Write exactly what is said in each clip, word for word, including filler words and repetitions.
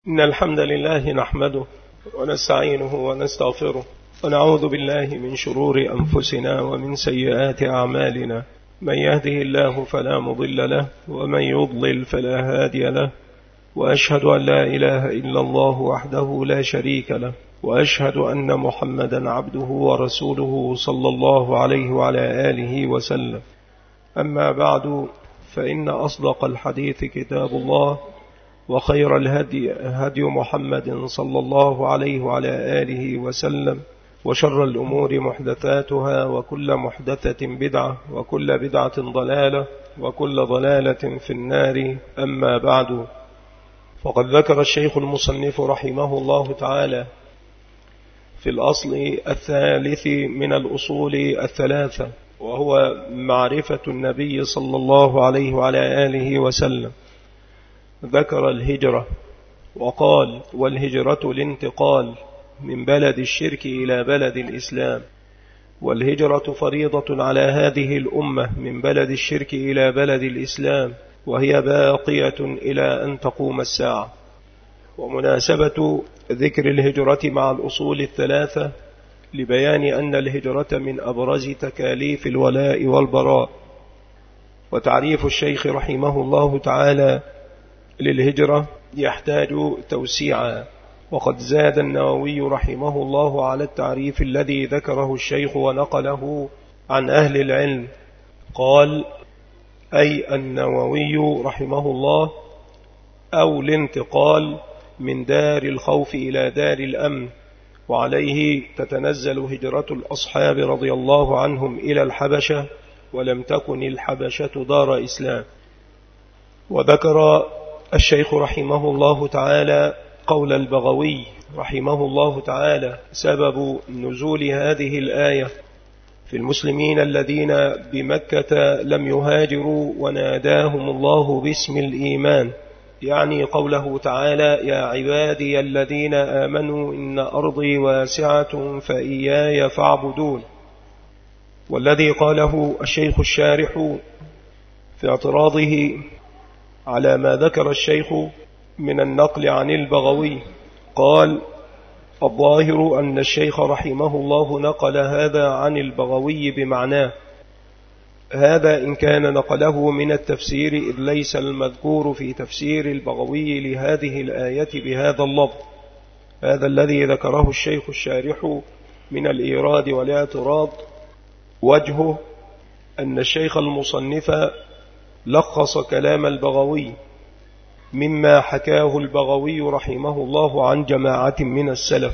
إن الحمد لله نحمده ونستعينه ونستغفره ونعوذ بالله من شرور أنفسنا ومن سيئات أعمالنا. من يهده الله فلا مضل له ومن يضلل فلا هادي له، وأشهد أن لا إله إلا الله وحده لا شريك له، وأشهد أن محمدا عبده ورسوله صلى الله عليه وعلى آله وسلم. أما بعد، فإن أصدق الحديث كتاب الله، وخير الهدي هدي محمد صلى الله عليه وعلى آله وسلم، وشر الأمور محدثاتها، وكل محدثة بدعة، وكل بدعة ضلالة، وكل ضلالة في النار. أما بعد، فقد ذكر الشيخ المصنف رحمه الله تعالى في الأصل الثالث من الأصول الثلاثة، وهو معرفة النبي صلى الله عليه وعلى آله وسلم، ذكر الهجرة وقال: والهجرة الانتقال من بلد الشرك إلى بلد الإسلام، والهجرة فريضة على هذه الأمة من بلد الشرك إلى بلد الإسلام، وهي باقية إلى أن تقوم الساعة. ومناسبة ذكر الهجرة مع الأصول الثلاثة لبيان أن الهجرة من أبرز تكاليف الولاء والبراء. وتعريف الشيخ رحمه الله تعالى للهجرة يحتاج توسيعا، وقد زاد النووي رحمه الله على التعريف الذي ذكره الشيخ ونقله عن أهل العلم. قال: أي النووي رحمه الله، أو الانتقال من دار الخوف إلى دار الأمن، وعليه تتنزل هجرة الأصحاب رضي الله عنهم إلى الحبشة، ولم تكن الحبشة دار إسلام. وذكر الشيخ رحمه الله تعالى قول البغوي رحمه الله تعالى: سبب نزول هذه الآية في المسلمين الذين بمكة لم يهاجروا وناداهم الله باسم الإيمان، يعني قوله تعالى: يا عبادي الذين آمنوا إن أرضي واسعة فإياي فاعبدون. والذي قاله الشيخ الشارح في اعتراضه على ما ذكر الشيخ من النقل عن البغوي، قال: الظاهر أن الشيخ رحمه الله نقل هذا عن البغوي بمعناه، هذا إن كان نقله من التفسير، إذ ليس المذكور في تفسير البغوي لهذه الآية بهذا اللفظ. هذا الذي ذكره الشيخ الشارح من الإيراد والاعتراض وجهه أن الشيخ المصنف لخص كلام البغوي مما حكاه البغوي رحمه الله عن جماعة من السلف.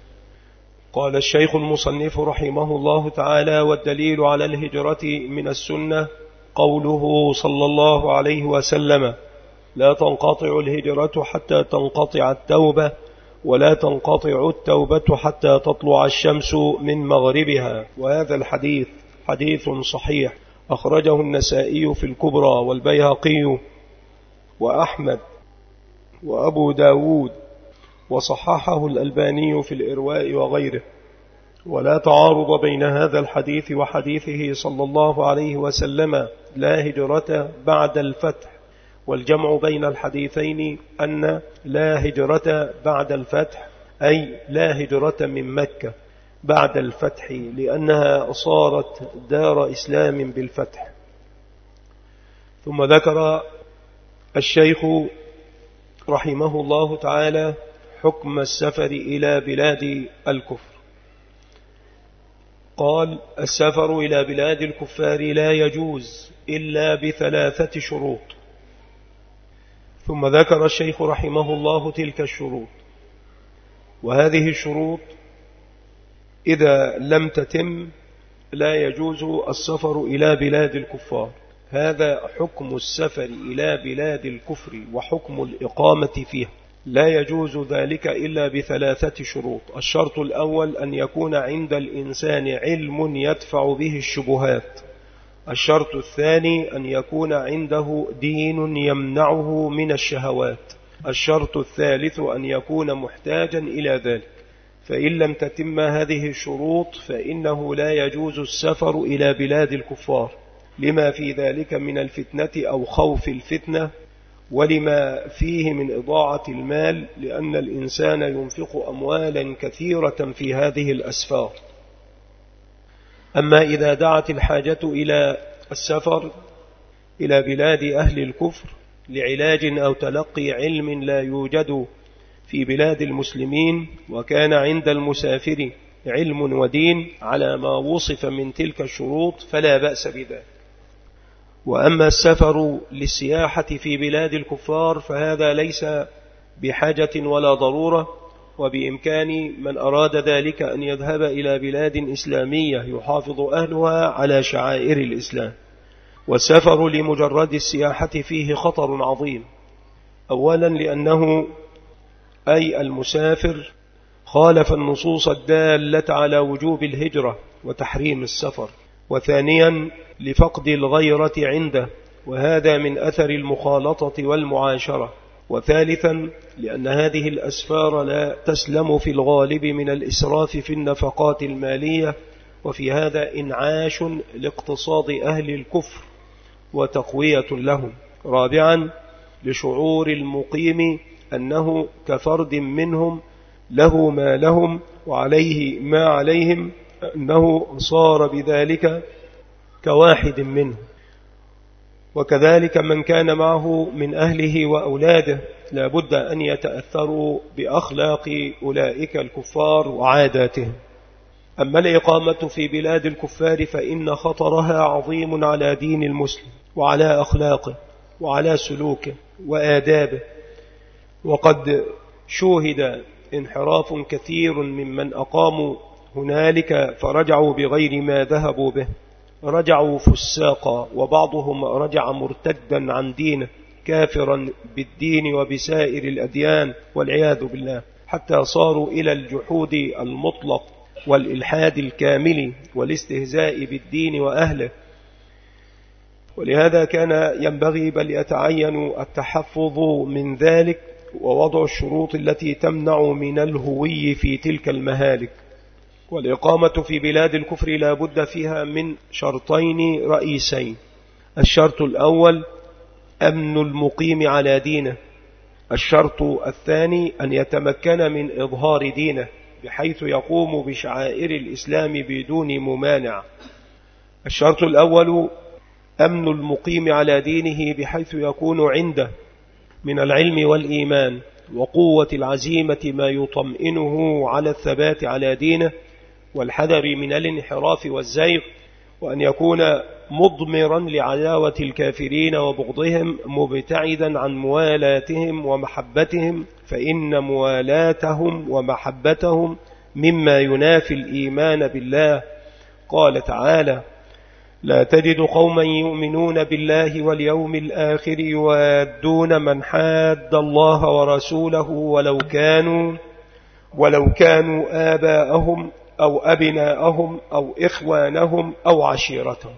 قال الشيخ المصنف رحمه الله تعالى: والدليل على الهجرة من السنة قوله صلى الله عليه وسلم: لا تنقطع الهجرة حتى تنقطع التوبة، ولا تنقطع التوبة حتى تطلع الشمس من مغربها. وهذا الحديث حديث صحيح، أخرجه النسائي في الكبرى، والبيهقي، وأحمد، وأبو داود، وصححه الألباني في الإرواء وغيره. ولا تعارض بين هذا الحديث وحديثه صلى الله عليه وسلم: لا هجرة بعد الفتح. والجمع بين الحديثين أن لا هجرة بعد الفتح أي لا هجرة من مكة بعد الفتح، لأنها صارت دار إسلام بالفتح. ثم ذكر الشيخ رحمه الله تعالى حكم السفر إلى بلاد الكفر. قال: السفر إلى بلاد الكفار لا يجوز إلا بثلاثة شروط. ثم ذكر الشيخ رحمه الله تلك الشروط، وهذه الشروط إذا لم تتم لا يجوز السفر إلى بلاد الكفار. هذا حكم السفر إلى بلاد الكفر وحكم الإقامة فيها، لا يجوز ذلك إلا بثلاثة شروط. الشرط الأول أن يكون عند الإنسان علم يدفع به الشبهات. الشرط الثاني أن يكون عنده دين يمنعه من الشهوات. الشرط الثالث أن يكون محتاجا إلى ذلك. فإن لم تتم هذه الشروط فإنه لا يجوز السفر إلى بلاد الكفار، لما في ذلك من الفتنة أو خوف الفتنة ولما فيه من إضاعة المال، لأن الإنسان ينفق أموالا كثيرة في هذه الأسفار. أما إذا دعت الحاجة إلى السفر إلى بلاد أهل الكفر لعلاج أو تلقي علم لا يوجد في بلاد المسلمين، وكان عند المسافر علم ودين على ما وصف من تلك الشروط، فلا بأس بذلك. وأما السفر للسياحة في بلاد الكفار فهذا ليس بحاجة ولا ضرورة، وبإمكان من أراد ذلك أن يذهب إلى بلاد إسلامية يحافظ أهلها على شعائر الإسلام. والسفر لمجرد السياحة فيه خطر عظيم، أولا لأنه أي المسافر خالف النصوص الدالة على وجوب الهجرة وتحريم السفر، وثانيا لفقد الغيرة عنده، وهذا من أثر المخالطة والمعاشرة، وثالثا لأن هذه الأسفار لا تسلم في الغالب من الإسراف في النفقات المالية، وفي هذا إنعاش لاقتصاد أهل الكفر وتقوية لهم. رابعا لشعور المقيم أنه كفرد منهم له ما لهم وعليه ما عليهم، أنه صار بذلك كواحد منهم. وكذلك من كان معه من أهله وأولاده لا بد أن يتأثروا بأخلاق أولئك الكفار وعاداتهم. أما الإقامة في بلاد الكفار فإن خطرها عظيم على دين المسلم وعلى أخلاقه وعلى سلوكه وآدابه، وقد شوهد انحراف كثير ممن أقاموا هنالك فرجعوا بغير ما ذهبوا به، رجعوا فساقا، وبعضهم رجع مرتدا عن دينه كافرا بالدين وبسائر الأديان والعياذ بالله، حتى صاروا إلى الجحود المطلق والإلحاد الكامل والاستهزاء بالدين وأهله. ولهذا كان ينبغي بل يتعين التحفظ من ذلك ووضع الشروط التي تمنع من الهوي في تلك المهالك. والإقامة في بلاد الكفر لا بد فيها من شرطين رئيسين: الشرط الأول أمن المقيم على دينه، الشرط الثاني أن يتمكن من إظهار دينه بحيث يقوم بشعائر الإسلام بدون ممانع. الشرط الأول أمن المقيم على دينه بحيث يكون عنده من العلم والإيمان وقوة العزيمة ما يطمئنه على الثبات على دينه والحذر من الانحراف والزيغ، وأن يكون مضمرا لعداوة الكافرين وبغضهم مبتعدا عن موالاتهم ومحبتهم، فإن موالاتهم ومحبتهم مما ينافي الإيمان بالله. قال تعالى: لا تجد قوما يؤمنون بالله واليوم الآخر يوادون من حاد الله ورسوله ولو كانوا ولو كانوا آباءهم أو أبناءهم أو إخوانهم أو عشيرتهم.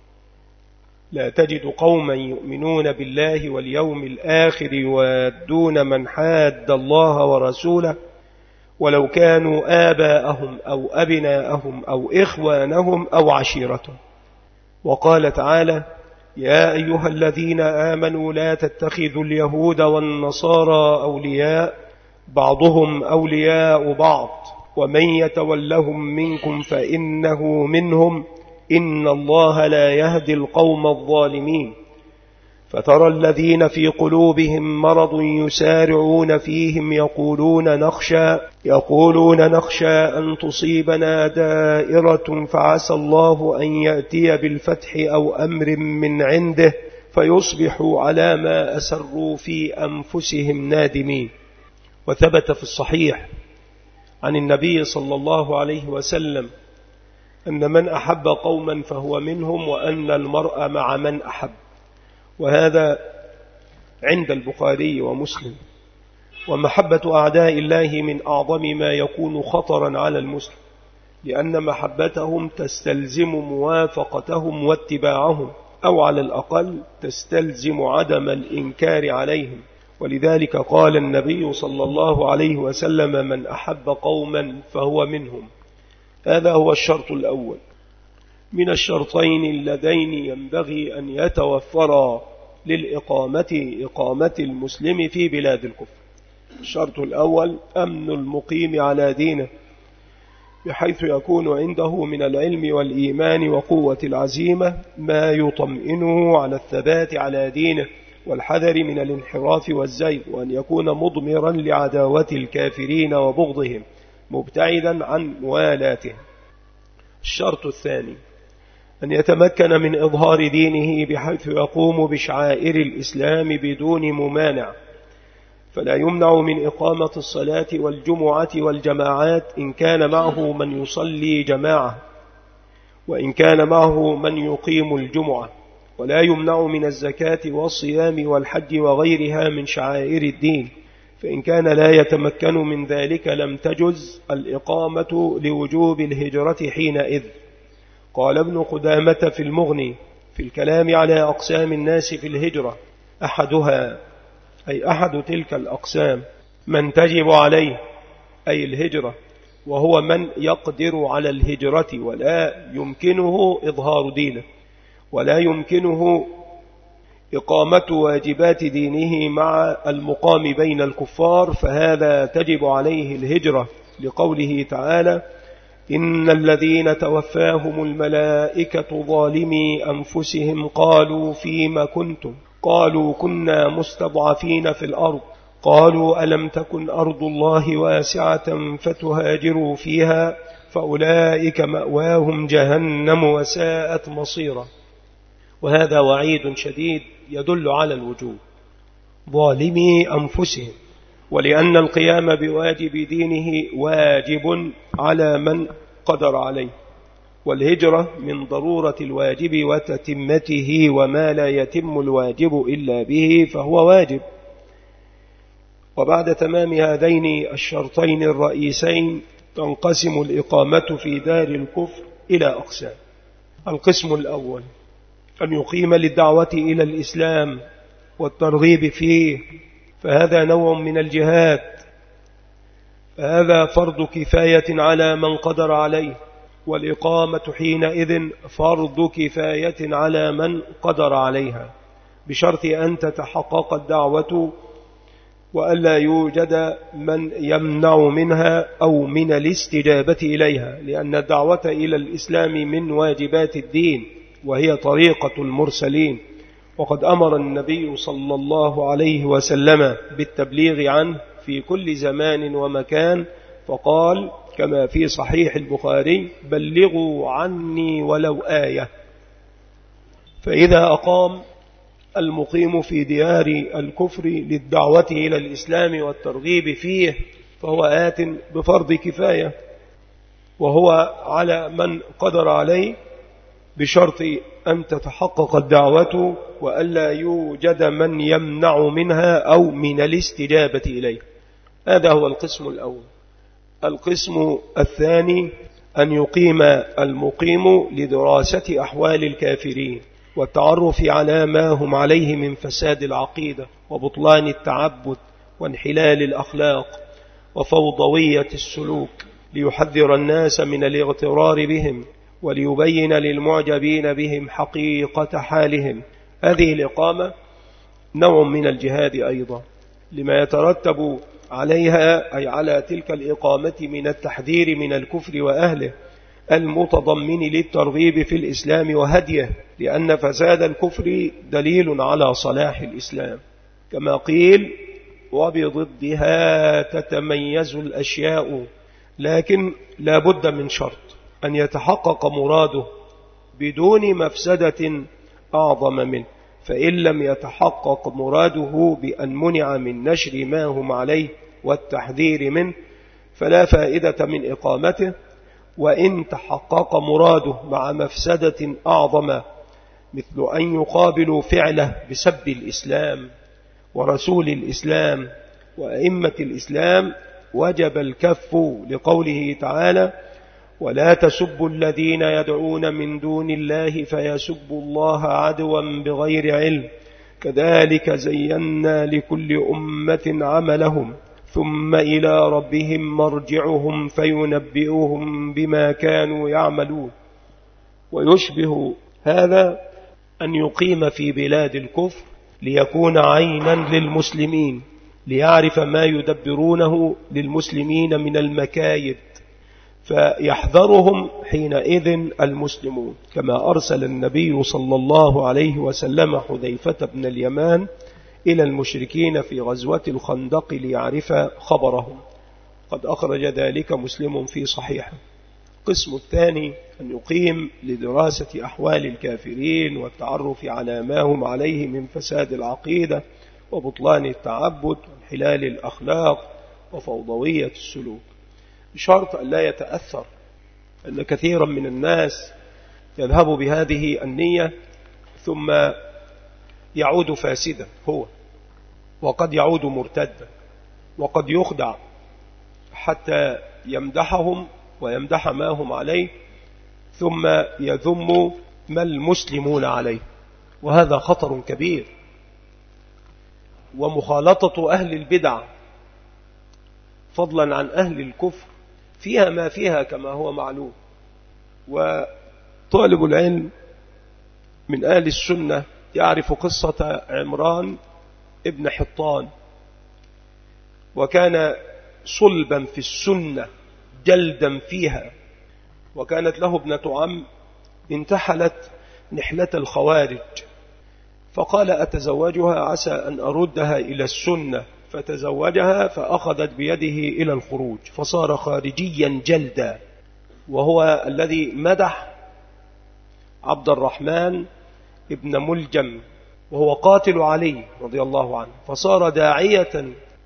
لا تجد قوما يؤمنون بالله واليوم الآخر يوادون من حاد الله ورسوله ولو كانوا آباءهم أو أبناءهم أو إخوانهم أو عشيرتهم. وقال تعالى: يا أيها الذين آمنوا لا تتخذوا اليهود والنصارى أولياء بعضهم أولياء بعض ومن يتولهم منكم فإنه منهم إن الله لا يهدي القوم الظالمين. فترى الذين في قلوبهم مرض يسارعون فيهم يقولون نخشى يقولون نخشى أن تصيبنا دائرة فعسى الله أن يأتي بالفتح أو أمر من عنده فيصبحوا على ما أسروا في أنفسهم نادمين. وثبت في الصحيح عن النبي صلى الله عليه وسلم أن من أحب قوما فهو منهم، وأن المرء مع من أحب، وهذا عند البخاري ومسلم. ومحبة أعداء الله من أعظم ما يكون خطرا على المسلم، لأن محبتهم تستلزم موافقتهم واتباعهم، أو على الأقل تستلزم عدم الإنكار عليهم. ولذلك قال النبي صلى الله عليه وسلم: من أحب قوما فهو منهم. هذا هو الشرط الأول من الشرطين اللذين ينبغي أن يتوفرا للإقامة إقامة المسلم في بلاد الكفر. الشرط الأول أمن المقيم على دينه، بحيث يكون عنده من العلم والإيمان وقوة العزيمة ما يطمئنه على الثبات على دينه والحذر من الانحراف والزيغ، وأن يكون مضمرا لعداوة الكافرين وبغضهم مبتعدا عن موالاتهم. الشرط الثاني أن يتمكن من إظهار دينه بحيث يقوم بشعائر الإسلام بدون ممانع، فلا يمنع من إقامة الصلاة والجمعة والجماعات إن كان معه من يصلي جماعة، وإن كان معه من يقيم الجمعة، ولا يمنع من الزكاة والصيام والحج وغيرها من شعائر الدين، فإن كان لا يتمكن من ذلك لم تجز الإقامة لوجوب الهجرة حينئذ. قال ابن قدامة في المغني في الكلام على أقسام الناس في الهجرة: أحدها، أي أحد تلك الأقسام، من تجب عليه أي الهجرة، وهو من يقدر على الهجرة ولا يمكنه إظهار دينه، ولا يمكنه إقامة واجبات دينه مع المقام بين الكفار، فهذا تجب عليه الهجرة، لقوله تعالى: إن الذين توفاهم الملائكة ظالمي أنفسهم قالوا فيما كنتم قالوا كنا مستضعفين في الأرض قالوا ألم تكن أرض الله واسعة فتهاجروا فيها فأولئك مأواهم جهنم وساءت مصيرا. وهذا وعيد شديد يدل على الوجوب، ظالمي أنفسهم، ولأن القيام بواجب دينه واجب على من قدر عليه، والهجرة من ضرورة الواجب وتتمته، وما لا يتم الواجب إلا به فهو واجب. وبعد تمام هذين الشرطين الرئيسين تنقسم الإقامة في دار الكفر إلى أقسام. القسم الأول أن يقيم للدعوة إلى الإسلام والترغيب فيه، فهذا نوع من الجهاد، فهذا فرض كفاية على من قدر عليه، والإقامة حينئذ فرض كفاية على من قدر عليها، بشرط أن تتحقق الدعوة وألا يوجد من يمنع منها أو من الاستجابة إليها، لأن الدعوة إلى الإسلام من واجبات الدين، وهي طريقة المرسلين، وقد أمر النبي صلى الله عليه وسلم بالتبليغ عنه في كل زمان ومكان، فقال كما في صحيح البخاري: بلغوا عني ولو آية. فإذا أقام المقيم في ديار الكفر للدعوة إلى الإسلام والترغيب فيه فهو آت بفرض كفاية، وهو على من قدر عليه، بشرط أن تتحقق الدعوة وألا يوجد من يمنع منها أو من الاستجابة إليه. هذا هو القسم الأول. القسم الثاني أن يقيم المقيم لدراسة أحوال الكافرين والتعرف على ما هم عليه من فساد العقيدة وبطلان التعبد وانحلال الأخلاق وفوضوية السلوك، ليحذر الناس من الاغترار بهم وليبين للمعجبين بهم حقيقة حالهم. هذه الإقامة نوع من الجهاد أيضا، لما يترتب عليها أي على تلك الإقامة من التحذير من الكفر وأهله، المتضمن للترغيب في الإسلام وهديه، لأن فساد الكفر دليل على صلاح الإسلام، كما قيل: وبضدها تتميز الأشياء. لكن لا بد من شرط أن يتحقق مراده بدون مفسدة أعظم منه، فإن لم يتحقق مراده بأن منع من نشر ما هم عليه والتحذير منه فلا فائدة من إقامته. وإن تحقق مراده مع مفسدة أعظم، مثل أن يقابل فعله بسب الإسلام ورسول الإسلام وأئمة الإسلام، وجب الكف، لقوله تعالى: ولا تسبوا الذين يدعون من دون الله فيسبوا الله عدوا بغير علم كذلك زينا لكل أمة عملهم ثم إلى ربهم مرجعهم فينبئهم بما كانوا يعملون. ويشبه هذا أن يقيم في بلاد الكفر ليكون عينا للمسلمين، ليعرف ما يدبرونه للمسلمين من المكايد، فيحذرهم حينئذ المسلمون، كما أرسل النبي صلى الله عليه وسلم حذيفة بن اليمان إلى المشركين في غزوة الخندق ليعرف خبرهم. قد أخرج ذلك مسلم في صحيحه. القسم الثاني أن يقيم لدراسة أحوال الكافرين والتعرف على ما هم عليه من فساد العقيدة وبطلان التعبد وانحلال الأخلاق وفوضوية السلوك، بشرط أن لا يتأثر، أن كثيرا من الناس يذهب بهذه النية ثم يعود فاسدا هو، وقد يعود مرتدا، وقد يخدع حتى يمدحهم ويمدح ما هم عليه ثم يذم ما المسلمون عليه، وهذا خطر كبير. ومخالطة أهل البدع فضلا عن أهل الكفر فيها ما فيها كما هو معلوم. وطالب العلم من أهل السنة يعرف قصة عمران ابن حطان، وكان صلبا في السنة جلدا فيها، وكانت له ابنة عم انتحلت نحلة الخوارج، فقال أتزوجها عسى أن أردها إلى السنة، فتزوجها فأخذت بيده إلى الخروج، فصار خارجيا جلدا، وهو الذي مدح عبد الرحمن ابن ملجم وهو قاتل علي رضي الله عنه، فصار داعية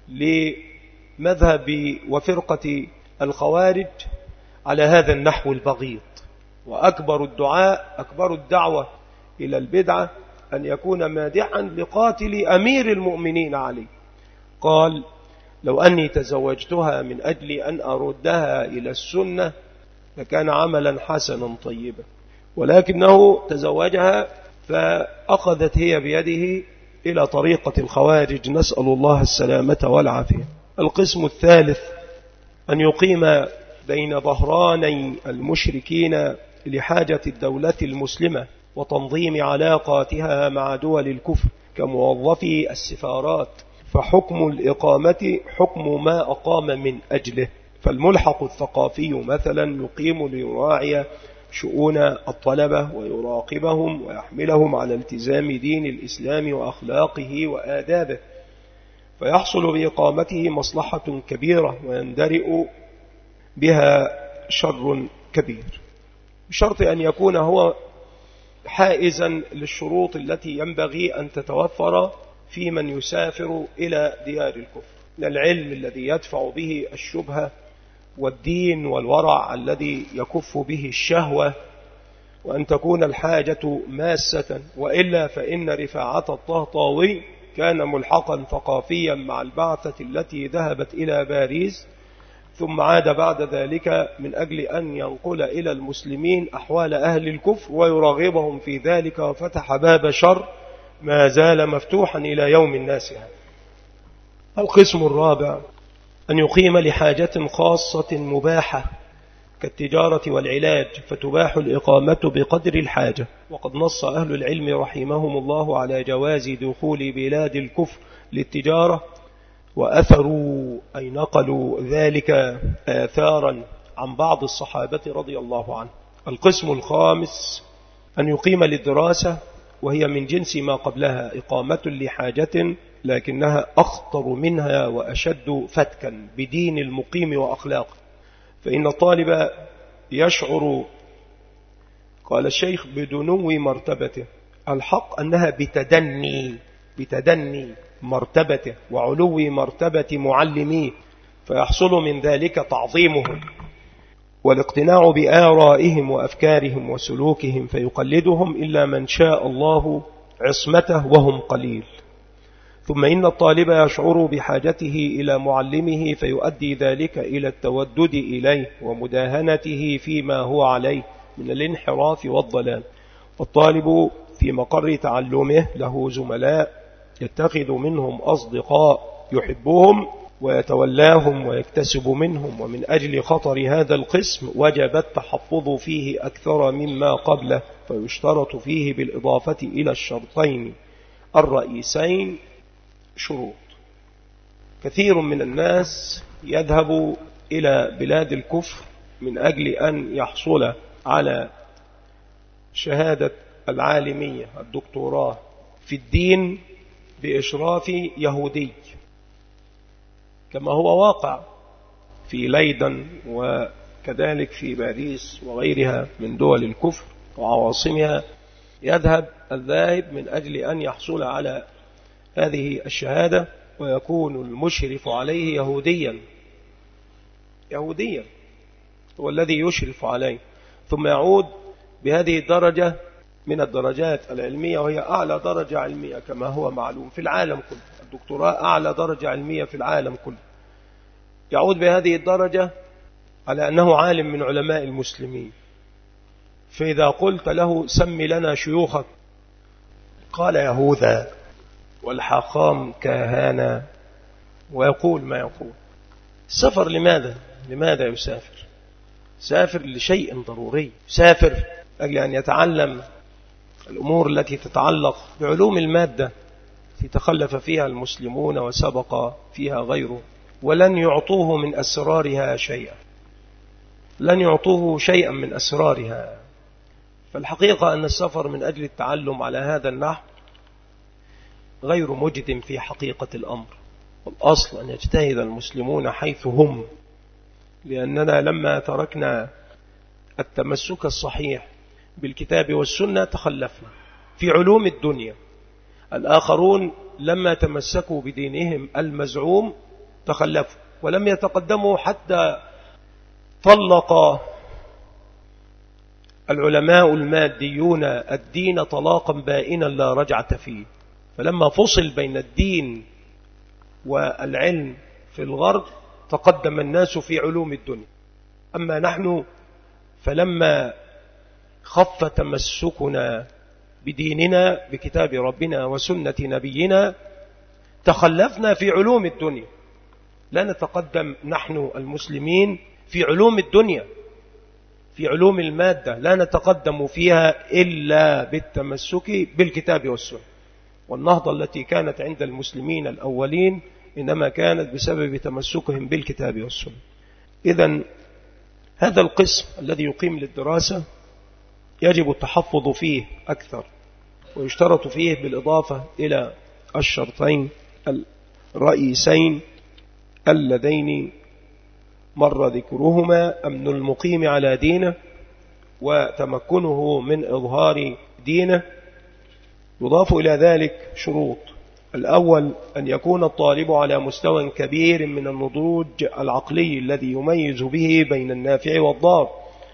لمذهب وفرقة الخوارج على هذا النحو البغيض. وأكبر الدعاء أكبر الدعوة إلى البدعة أن يكون مادحا لقاتل أمير المؤمنين علي، قال لو أني تزوجتها من أجل أن أردها إلى السنة لكان عملا حسنا طيبا، ولكنه تزوجها فأخذت هي بيده إلى طريقة الخوارج، نسأل الله السلامة والعافية. القسم الثالث أن يقيم بين ظهراني المشركين لحاجة الدولة المسلمة وتنظيم علاقاتها مع دول الكفر كموظفي السفارات، فحكم الإقامة حكم ما أقام من أجله. فالملحق الثقافي مثلا يقيم ليراعي شؤون الطلبة ويراقبهم ويحملهم على التزام دين الإسلام وأخلاقه وآدابه، فيحصل بإقامته مصلحة كبيرة ويندرئ بها شر كبير، بشرط أن يكون هو حائزا للشروط التي ينبغي أن تتوفر في من يسافر إلى ديار الكفر، من العلم الذي يدفع به الشبهة، والدين والورع الذي يكف به الشهوة، وأن تكون الحاجة ماسة، وإلا فإن رفاعة الطهطاوي كان ملحقا ثقافيا مع البعثة التي ذهبت إلى باريس، ثم عاد بعد ذلك من أجل أن ينقل إلى المسلمين أحوال أهل الكفر ويراغبهم في ذلك، وفتح باب شر ما زال مفتوحا إلى يوم الناس هذا. القسم الرابع أن يقيم لحاجة خاصة مباحة كالتجارة والعلاج، فتباح الإقامة بقدر الحاجة. وقد نص أهل العلم رحمهم الله على جواز دخول بلاد الكفر للتجارة، وأثروا أي نقلوا ذلك آثارا عن بعض الصحابة رضي الله عنه. القسم الخامس أن يقيم للدراسة، وهي من جنس ما قبلها، إقامة لحاجة لكنها أخطر منها وأشد فتكا بدين المقيم وأخلاقه، فإن الطالب يشعر، قال الشيخ، بدنو مرتبته. الحق أنها بتدني بتدني مرتبته وعلو مرتبة معلميه، فيحصل من ذلك تعظيمهم والاقتناع بآرائهم وأفكارهم وسلوكهم، فيقلدهم إلا من شاء الله عصمته وهم قليل. ثم إن الطالب يشعر بحاجته إلى معلمه، فيؤدي ذلك إلى التودد إليه ومداهنته فيما هو عليه من الانحراف والضلال. والطالب في مقر تعلمه له زملاء يتخذ منهم أصدقاء يحبهم ويتولاهم ويكتسب منهم، ومن أجل خطر هذا القسم وجب التحفظ فيه أكثر مما قبله، فيشترط فيه بالإضافة إلى الشرطين الرئيسين شروط. كثير من الناس يذهب إلى بلاد الكفر من أجل أن يحصل على شهادة العالمية الدكتوراه في الدين بإشراف يهودي، كما هو واقع في ليدن وكذلك في باريس وغيرها من دول الكفر وعواصمها. يذهب الذاهب من أجل أن يحصل على هذه الشهادة، ويكون المشرف عليه يهوديا يهوديا هو الذي يشرف عليه، ثم يعود بهذه الدرجة من الدرجات العلمية، وهي أعلى درجة علمية كما هو معلوم في العالم كله. الدكتوراه أعلى درجة علمية في العالم كله. يعود بهذه الدرجة على أنه عالم من علماء المسلمين. فإذا قلت له سم لنا شيوخك قال يهوذا والحاخام كهانا، ويقول ما يقول. السفر لماذا؟ لماذا يسافر؟ سافر لشيء ضروري، سافر أجل أن يتعلم الأمور التي تتعلق بعلوم المادة التي تخلف فيها المسلمون وسبق فيها غيره، ولن يعطوه من أسرارها شيئا، لن يعطوه شيئا من أسرارها. فالحقيقة أن السفر من أجل التعلم على هذا النحو غير مجد في حقيقة الأمر. والأصل أن يجتهد المسلمون حيث هم، لأننا لما تركنا التمسك الصحيح بالكتاب والسنة تخلفنا في علوم الدنيا. الآخرون لما تمسكوا بدينهم المزعوم تخلفوا ولم يتقدموا، حتى طلق العلماء الماديون الدين طلاقا بائنا لا رجعة فيه. فلما فصل بين الدين والعلم في الغرب تقدم الناس في علوم الدنيا. أما نحن فلما خف تمسكنا بديننا بكتاب ربنا وسنة نبينا تخلفنا في علوم الدنيا. لا نتقدم نحن المسلمين في علوم الدنيا، في علوم المادة لا نتقدم فيها إلا بالتمسك بالكتاب والسنة. والنهضة التي كانت عند المسلمين الأولين إنما كانت بسبب تمسكهم بالكتاب والسنة. إذن هذا القسم الذي يقيم للدراسة يجب التحفظ فيه أكثر، ويشترط فيه بالإضافة إلى الشرطين الرئيسين اللذين مر ذكرهما: أمن المقيم على دينه وتمكنه من إظهار دينه. يضاف إلى ذلك شروط: الأول أن يكون الطالب على مستوى كبير من النضوج العقلي الذي يميز به بين النافع والضار،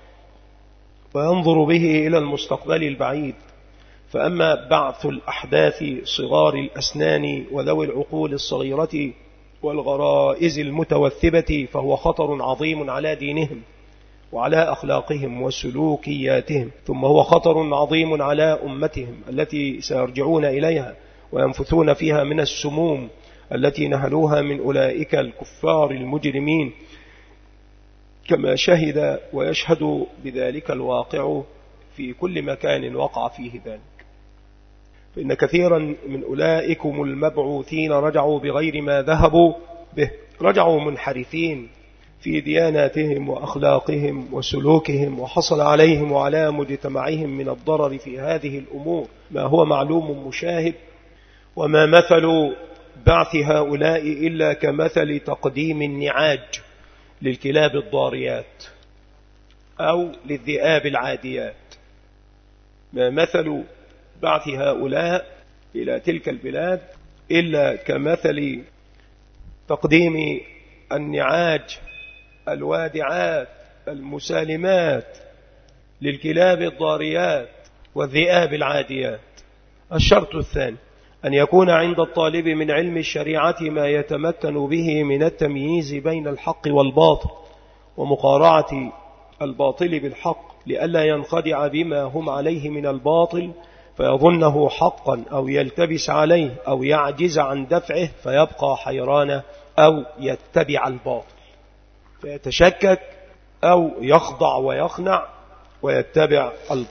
وينظر به إلى المستقبل البعيد. فأما بعث الأحداث صغار الأسنان وذوي العقول الصغيرة والغرائز المتوثبة فهو خطر عظيم على دينهم وعلى أخلاقهم وسلوكياتهم، ثم هو خطر عظيم على أمتهم التي سيرجعون إليها وينفثون فيها من السموم التي نهلوها من أولئك الكفار المجرمين، كما شهد ويشهد بذلك الواقع في كل مكان وقع فيه ذلك. فإن كثيرا من أولئكم المبعوثين رجعوا بغير ما ذهبوا به، رجعوا منحرفين في دياناتهم وأخلاقهم وسلوكهم، وحصل عليهم وعلى مجتمعهم من الضرر في هذه الأمور ما هو معلوم مشاهد. وما مثل بعث هؤلاء إلا كمثل تقديم النعاج للكلاب الضاريات أو للذئاب العاديات. ما مثل بعث هؤلاء إلى تلك البلاد إلا كمثل تقديم النعاج الوادعات المسالمات للكلاب الضاريات والذئاب العاديات. الشرط الثاني أن يكون عند الطالب من علم الشريعة ما يتمكن به من التمييز بين الحق والباطل ومقارعة الباطل بالحق، لئلا ينخدع بما هم عليه من الباطل فيظنه حقا أو يلتبس عليه أو يعجز عن دفعه فيبقى حيرانا أو يتبع الباطل فيتشكك أو يخضع ويخنع ويتبع الباطل.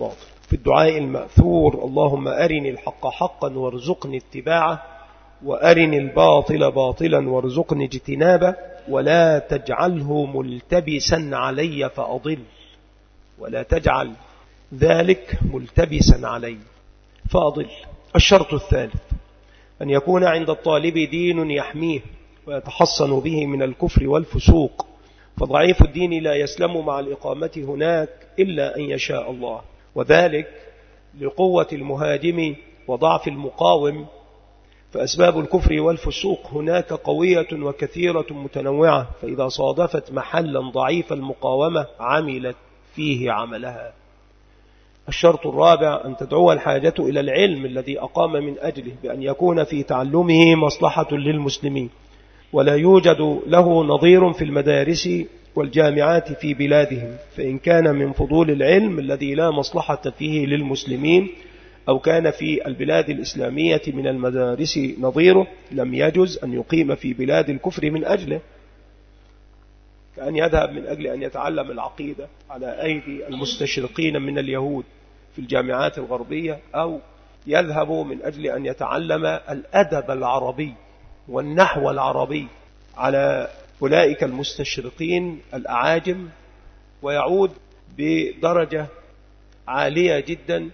في الدعاء المأثور: اللهم أرني الحق حقا وارزقني اتباعه، وأرني الباطل باطلا وارزقني اجتنابه، ولا تجعله ملتبسا علي فأضل، ولا تجعل ذلك ملتبسا علي فأضل. الشرط الثالث أن يكون عند الطالب دين يحميه ويتحصن به من الكفر والفسوق، فضعيف الدين لا يسلم مع الإقامة هناك إلا أن يشاء الله، وذلك لقوة المهاجم وضعف المقاوم، فأسباب الكفر والفسوق هناك قوية وكثيرة متنوعة، فإذا صادفت محلا ضعيف المقاومة عملت فيه عملها. الشرط الرابع أن تدعو الحاجة إلى العلم الذي أقام من أجله بأن يكون في تعلمه مصلحة للمسلمين، ولا يوجد له نظير في المدارس والجامعات في بلادهم، فإن كان من فضول العلم الذي لا مصلحة فيه للمسلمين، أو كان في البلاد الإسلامية من المدارس نظيره، لم يجز أن يقيم في بلاد الكفر من أجله، كأن يذهب من أجل أن يتعلم العقيدة على أيدي المستشرقين من اليهود في الجامعات الغربية، أو يذهب من أجل أن يتعلم الأدب العربي والنحو العربي على أولئك المستشرقين الأعاجم، ويعود بدرجة عالية جدا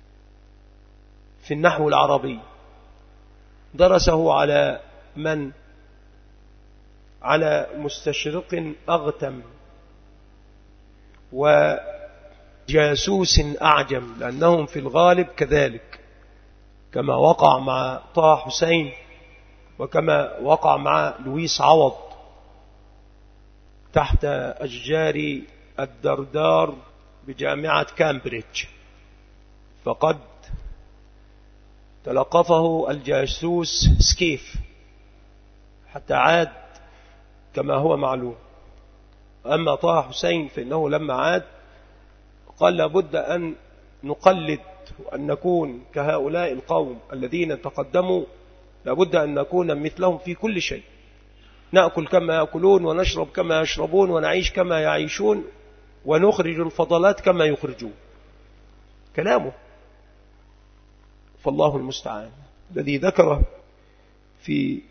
في النحو العربي درسه على من؟ على مستشرق أغتم وجاسوس أعجم، لأنهم في الغالب كذلك، كما وقع مع طه حسين وكما وقع مع لويس عوض تحت أشجار الدردار بجامعة كامبريدج، فقد تلقفه الجاسوس سكيف حتى عاد كما هو معلوم. أما طه حسين فإنه لما عاد قال لابد أن نقلد وأن نكون كهؤلاء القوم الذين تقدموا، لابد أن نكون مثلهم في كل شيء، نأكل كما يأكلون ونشرب كما يشربون ونعيش كما يعيشون ونخرج الفضلات كما يخرجون. كلامه فالله المستعان. الذي ذكره في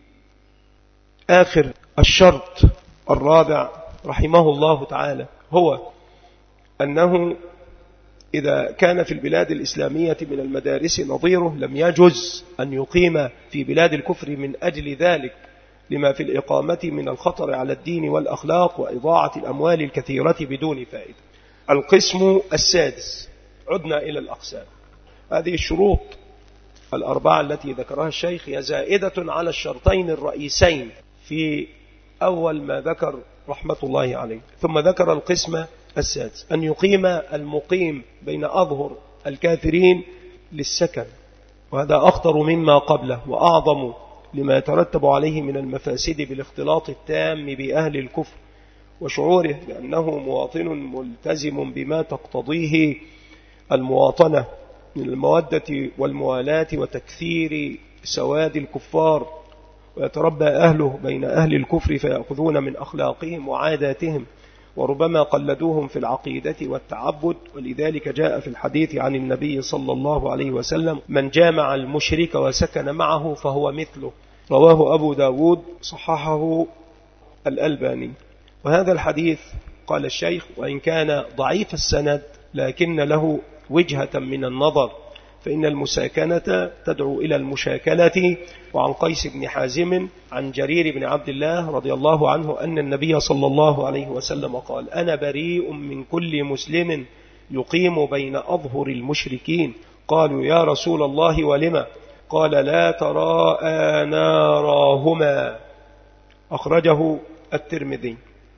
آخر الشرط الرابع رحمه الله تعالى هو أنه إذا كان في البلاد الإسلامية من المدارس نظيره لم يجز أن يقيم في بلاد الكفر من أجل ذلك، لما في الإقامة من الخطر على الدين والأخلاق وإضاعة الأموال الكثيرة بدون فائدة. القسم السادس، عدنا إلى الأقسام. هذه الشروط الأربعة التي ذكرها الشيخ هي زائدة على الشرطين الرئيسين في أول ما ذكر رحمة الله عليه، ثم ذكر القسم السادس أن يقيم المقيم بين أظهر الكافرين للسكن، وهذا أخطر مما قبله وأعظم لما يترتب عليه من المفاسد بالاختلاط التام بأهل الكفر، وشعوره بأنه مواطن ملتزم بما تقتضيه المواطنة من المودة والموالاة وتكثير سواد الكفار، ويتربى أهله بين أهل الكفر فيأخذون من أخلاقهم وعاداتهم، وربما قلدوهم في العقيدة والتعبد. ولذلك جاء في الحديث عن النبي صلى الله عليه وسلم: من جامع المشرك وسكن معه فهو مثله، رواه أبو داود، صححه الألباني. وهذا الحديث قال الشيخ وإن كان ضعيف السند لكن له وجهة من النظر، فإن المساكنة تدعو إلى المشاكلة. وعن قيس بن حازم عن جرير بن عبد الله رضي الله عنه أن النبي صلى الله عليه وسلم قال: أنا بريء من كل مسلم يقيم بين أظهر المشركين. قالوا: يا رسول الله ولما؟ قال: لا تراءى ناراهما، أخرجه الترمذي.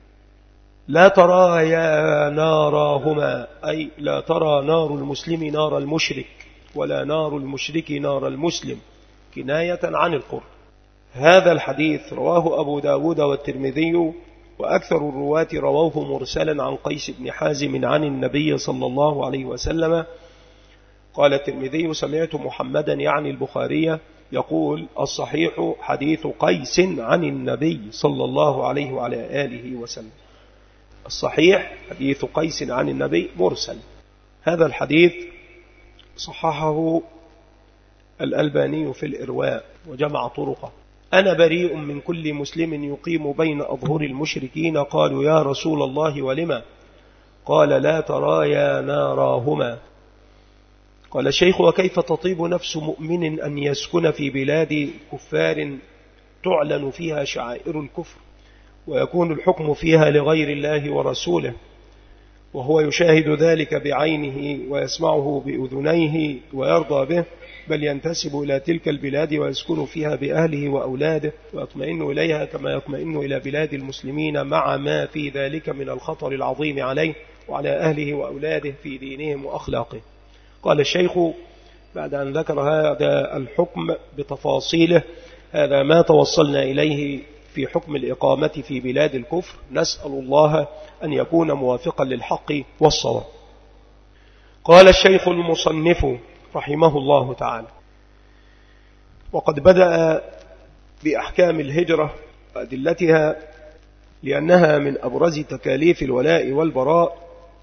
لا ترايا ناراهما أي لا ترى نار المسلم نار المشرك، ولا نار المشرك نار المسلم، كناية عن القرب. هذا الحديث رواه أبو داود والترمذي، وأكثر الرواة رواه مرسلا عن قيس بن حازم عن النبي صلى الله عليه وسلم. قال الترمذي: سمعت محمدا يعني البخاري يقول: الصحيح حديث قيس عن النبي صلى الله عليه وعلى آله وسلم. الصحيح حديث قيس عن النبي مرسل. هذا الحديث صححه الألباني في الإرواء وجمع طرقه. أنا بريء من كل مسلم يقيم بين أظهر المشركين. قالوا يا رسول الله ولما؟ قال لا ترايا ناراهما. قال الشيخ وكيف تطيب نفس مؤمن أن يسكن في بلاد كفار تعلن فيها شعائر الكفر ويكون الحكم فيها لغير الله ورسوله، وهو يشاهد ذلك بعينه ويسمعه بأذنيه ويرضى به، بل ينتسب إلى تلك البلاد ويسكن فيها بأهله وأولاده ويطمئن إليها كما يطمئن إلى بلاد المسلمين، مع ما في ذلك من الخطر العظيم عليه وعلى أهله وأولاده في دينهم وأخلاقه. قال الشيخ بعد أن ذكر هذا الحكم بتفاصيله: هذا ما توصلنا إليه في حكم الإقامة في بلاد الكفر، نسأل الله أن يكون موافقا للحق والصواب. قال الشيخ المصنف رحمه الله تعالى: وقد بدأ بأحكام الهجرة وأدلتها لأنها من أبرز تكاليف الولاء والبراء،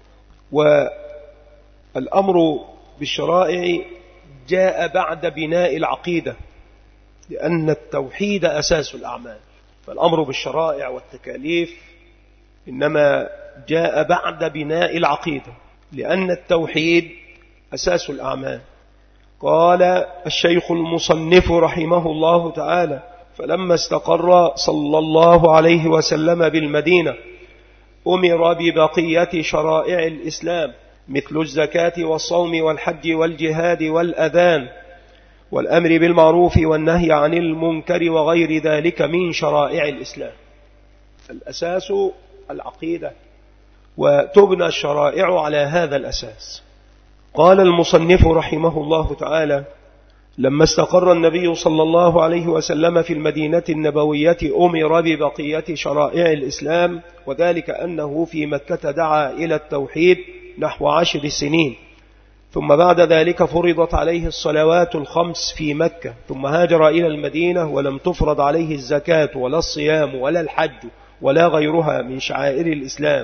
والأمر بالشرائع جاء بعد بناء العقيدة، لأن التوحيد أساس الأعمال، فالأمر بالشرائع والتكاليف إنما جاء بعد بناء العقيدة، لأن التوحيد أساس الأعمال. قال الشيخ المصنف رحمه الله تعالى: فلما استقر صلى الله عليه وسلم بالمدينة أمر ببقية شرائع الإسلام مثل الزكاة والصوم والحج والجهاد والأذان والأمر بالمعروف والنهي عن المنكر وغير ذلك من شرائع الإسلام. الأساس العقيدة، وتبنى الشرائع على هذا الأساس. قال المصنف رحمه الله تعالى: لما استقر النبي صلى الله عليه وسلم في المدينة النبوية أمر ببقية شرائع الإسلام، وذلك أنه في مكة دعا إلى التوحيد نحو عشر سنين، ثم بعد ذلك فرضت عليه الصلوات الخمس في مكة، ثم هاجر إلى المدينة ولم تفرض عليه الزكاة ولا الصيام ولا الحج ولا غيرها من شعائر الإسلام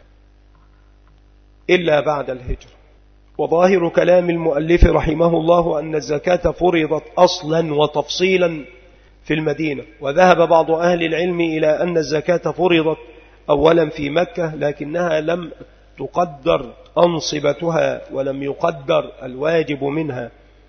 إلا بعد الهجرة. وظاهر كلام المؤلف رحمه الله أن الزكاة فرضت أصلا وتفصيلا في المدينة، وذهب بعض أهل العلم إلى أن الزكاة فرضت أولا في مكة، لكنها لم تقدر أنصبتها ولم يقدر الواجب منها،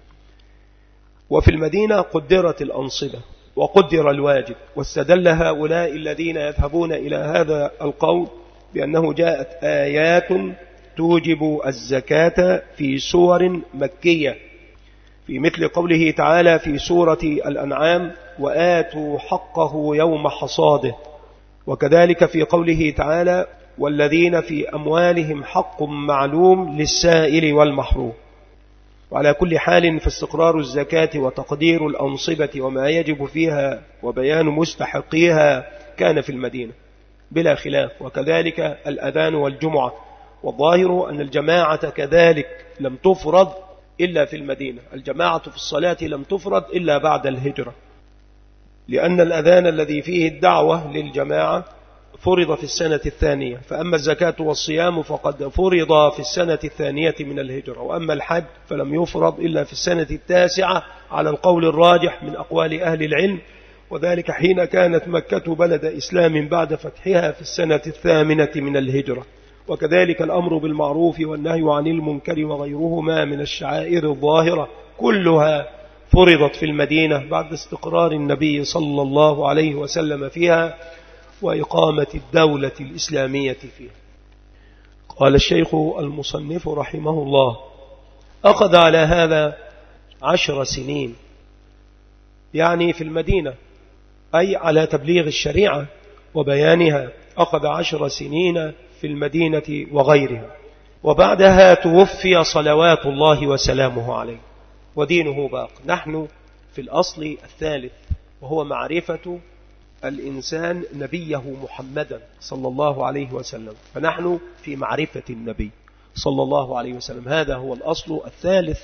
وفي المدينة قدرت الأنصبة وقدر الواجب. واستدل هؤلاء الذين يذهبون إلى هذا القول بأنه جاءت آيات توجب الزكاة في سور مكية، في مثل قوله تعالى في سورة الأنعام: وآتوا حقه يوم حصاده، وكذلك في قوله تعالى: والذين في أموالهم حق معلوم للسائل والمحروم. وعلى كل حال فاستقرار الزكاة وتقدير الأنصبة وما يجب فيها وبيان مستحقيها كان في المدينة بلا خلاف، وكذلك الأذان والجمعة. والظاهر أن الجماعة كذلك لم تفرض إلا في المدينة، الجماعة في الصلاة لم تفرض إلا بعد الهجرة، لأن الأذان الذي فيه الدعوة للجماعة فرض في السنة الثانية، فأما الزكاة والصيام فقد فرض في السنة الثانية من الهجرة، وأما الحج فلم يفرض إلا في السنة التاسعة على القول الراجح من أقوال أهل العلم، وذلك حين كانت مكة بلد إسلام بعد فتحها في السنة الثامنة من الهجرة. وكذلك الأمر بالمعروف والنهي عن المنكر وغيرهما من الشعائر الظاهرة كلها فرضت في المدينة بعد استقرار النبي صلى الله عليه وسلم فيها وإقامة الدولة الإسلامية فيها. قال الشيخ المصنف رحمه الله: أخذ على هذا عشر سنين، يعني في المدينة، أي على تبليغ الشريعة وبيانها، أخذ عشر سنين في المدينة وغيرها، وبعدها توفي صلوات الله وسلامه عليه ودينه باق. نحن في الأصل الثالث، وهو معرفة الإنسان نبيه محمدا صلى الله عليه وسلم، فنحن في معرفة النبي صلى الله عليه وسلم، هذا هو الأصل الثالث.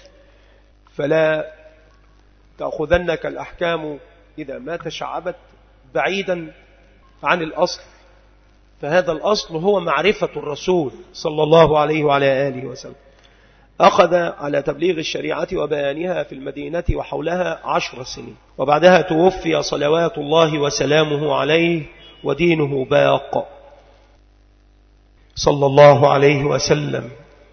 فلا تأخذنك الأحكام إذا ما تشعبت بعيدا عن الأصل، فهذا الأصل هو معرفة الرسول صلى الله عليه وعلى آله وسلم. أخذ على تبليغ الشريعة وبيانها في المدينة وحولها عشر سنين، وبعدها توفي صلوات الله وسلامه عليه ودينه باق صلى الله عليه وسلم.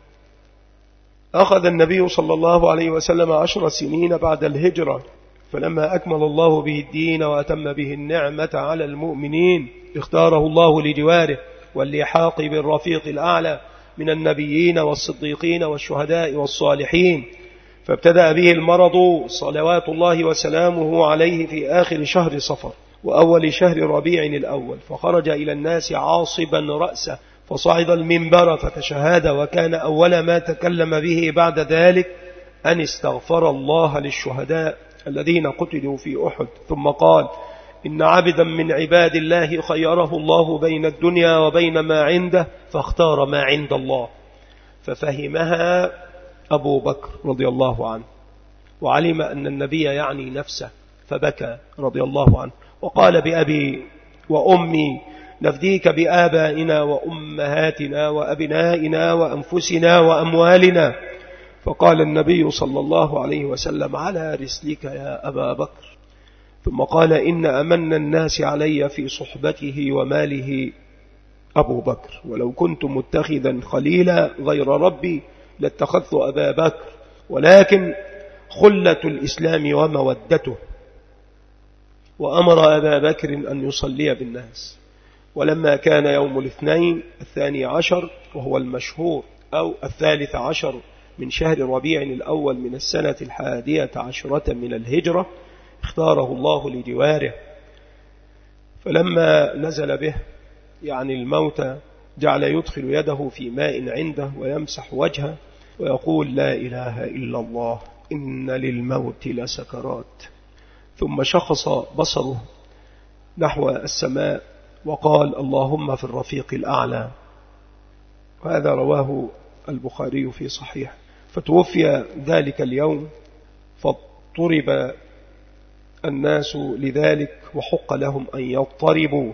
أخذ النبي صلى الله عليه وسلم عشر سنين بعد الهجرة، فلما أكمل الله به الدين وأتم به النعمة على المؤمنين اختاره الله لجواره واللحاق بالرفيق الأعلى من النبيين والصديقين والشهداء والصالحين، فابتدأ به المرض صلوات الله وسلامه عليه في آخر شهر صفر وأول شهر ربيع الأول، فخرج إلى الناس عاصبا رأسه فصعد المنبر فتشهد، وكان أول ما تكلم به بعد ذلك أن استغفر الله للشهداء الذين قتلوا في أحد، ثم قال: إن عبدا من عباد الله خيره الله بين الدنيا وبين ما عنده فاختار ما عند الله، ففهمها أبو بكر رضي الله عنه، وعلم أن النبي يعني نفسه فبكى رضي الله عنه وقال: بأبي وأمي نفديك بآبائنا وأمهاتنا وأبنائنا وأنفسنا وأموالنا. فقال النبي صلى الله عليه وسلم: على رسلك يا أبا بكر. ثم قال: إن أمن الناس علي في صحبته وماله أبو بكر، ولو كنت متخذا خليلا غير ربي لاتخذت أبا بكر، ولكن خلة الإسلام ومودته. وأمر أبا بكر أن يصلي بالناس. ولما كان يوم الاثنين الثاني عشر وهو المشهور أو الثالث عشر من شهر ربيع الأول من السنة الحادية عشرة من الهجرة اختاره الله لجواره، فلما نزل به يعني الموت جعل يدخل يده في ماء عنده ويمسح وجهه ويقول: لا إله إلا الله، إن للموت لسكرات. ثم شخص بصره نحو السماء وقال: اللهم في الرفيق الأعلى. وهذا رواه البخاري في صحيح. فتوفي ذلك اليوم فاضطرب الناس لذلك وحق لهم أن يضطربوا،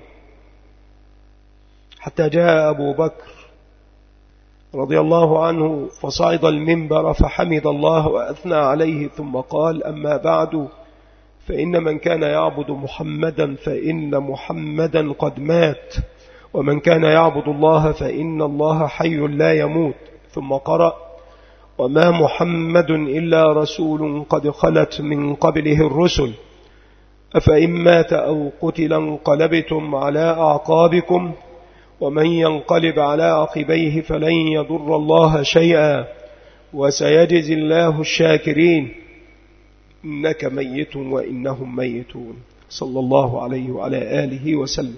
حتى جاء أبو بكر رضي الله عنه فصعد المنبر فحمد الله وأثنى عليه، ثم قال: أما بعد، فإن من كان يعبد محمدا فإن محمدا قد مات، ومن كان يعبد الله فإن الله حي لا يموت. ثم قرأ: وما محمد إلا رسول قد خلت من قبله الرسل، أفإن مات أو قتل انقلبتم على أعقابكم، ومن ينقلب على عقبيه فلن يضر الله شيئا، وسيجزي الله الشاكرين، إنك ميت وإنهم ميتون. صلى الله عليه وعلى آله وسلم.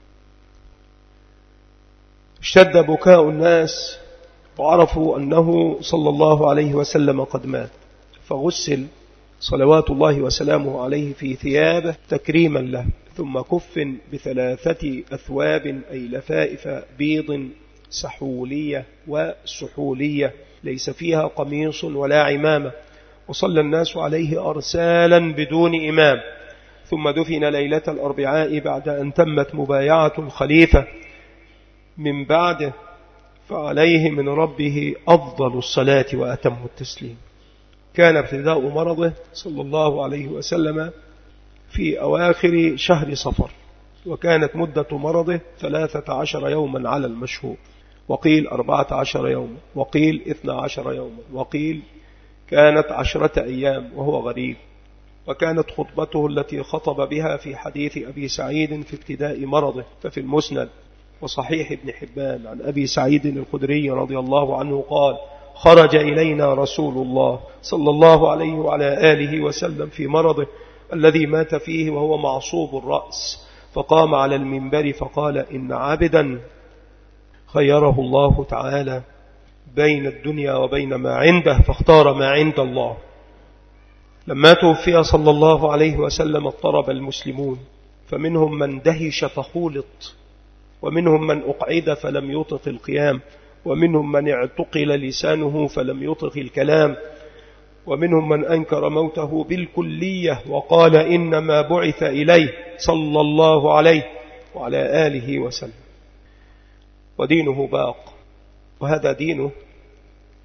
اشتد بكاء الناس وعرفوا أنه صلى الله عليه وسلم قد مات، فغسل صلوات الله وسلامه عليه في ثيابه تكريما له، ثم كفن بثلاثة أثواب أي لفائف بيض سحولية وسحولية ليس فيها قميص ولا عمامة، وصلى الناس عليه أرسالا بدون إمام. ثم دفن ليلة الأربعاء بعد أن تمت مبايعة الخليفة من بعده، فعليه من ربه أفضل الصلاة وأتم التسليم. كان ابتداء مرضه صلى الله عليه وسلم في أواخر شهر صفر، وكانت مدة مرضه ثلاثة عشر يوما على المشهور، وقيل أربعة عشر يوما، وقيل اثنى عشر يوما، وقيل كانت عشرة أيام، وهو غريب. وكانت خطبته التي خطب بها في حديث أبي سعيد في ابتداء مرضه، ففي المسند وصحيح ابن حبان عن أبي سعيد الخدري رضي الله عنه قال: خرج إلينا رسول الله صلى الله عليه وعلى آله وسلم في مرضه الذي مات فيه وهو معصوب الرأس، فقام على المنبر فقال: إن عبدا خيره الله تعالى بين الدنيا وبين ما عنده فاختار ما عند الله. لما توفي صلى الله عليه وسلم اضطرب المسلمون، فمنهم من دهش فخولط، ومنهم من أقعد فلم يطق القيام، ومنهم من اعتقل لسانه فلم يطق الكلام، ومنهم من أنكر موته بالكلية وقال إنما بعث إليه صلى الله عليه وعلى آله وسلم. ودينه باق، وهذا دينه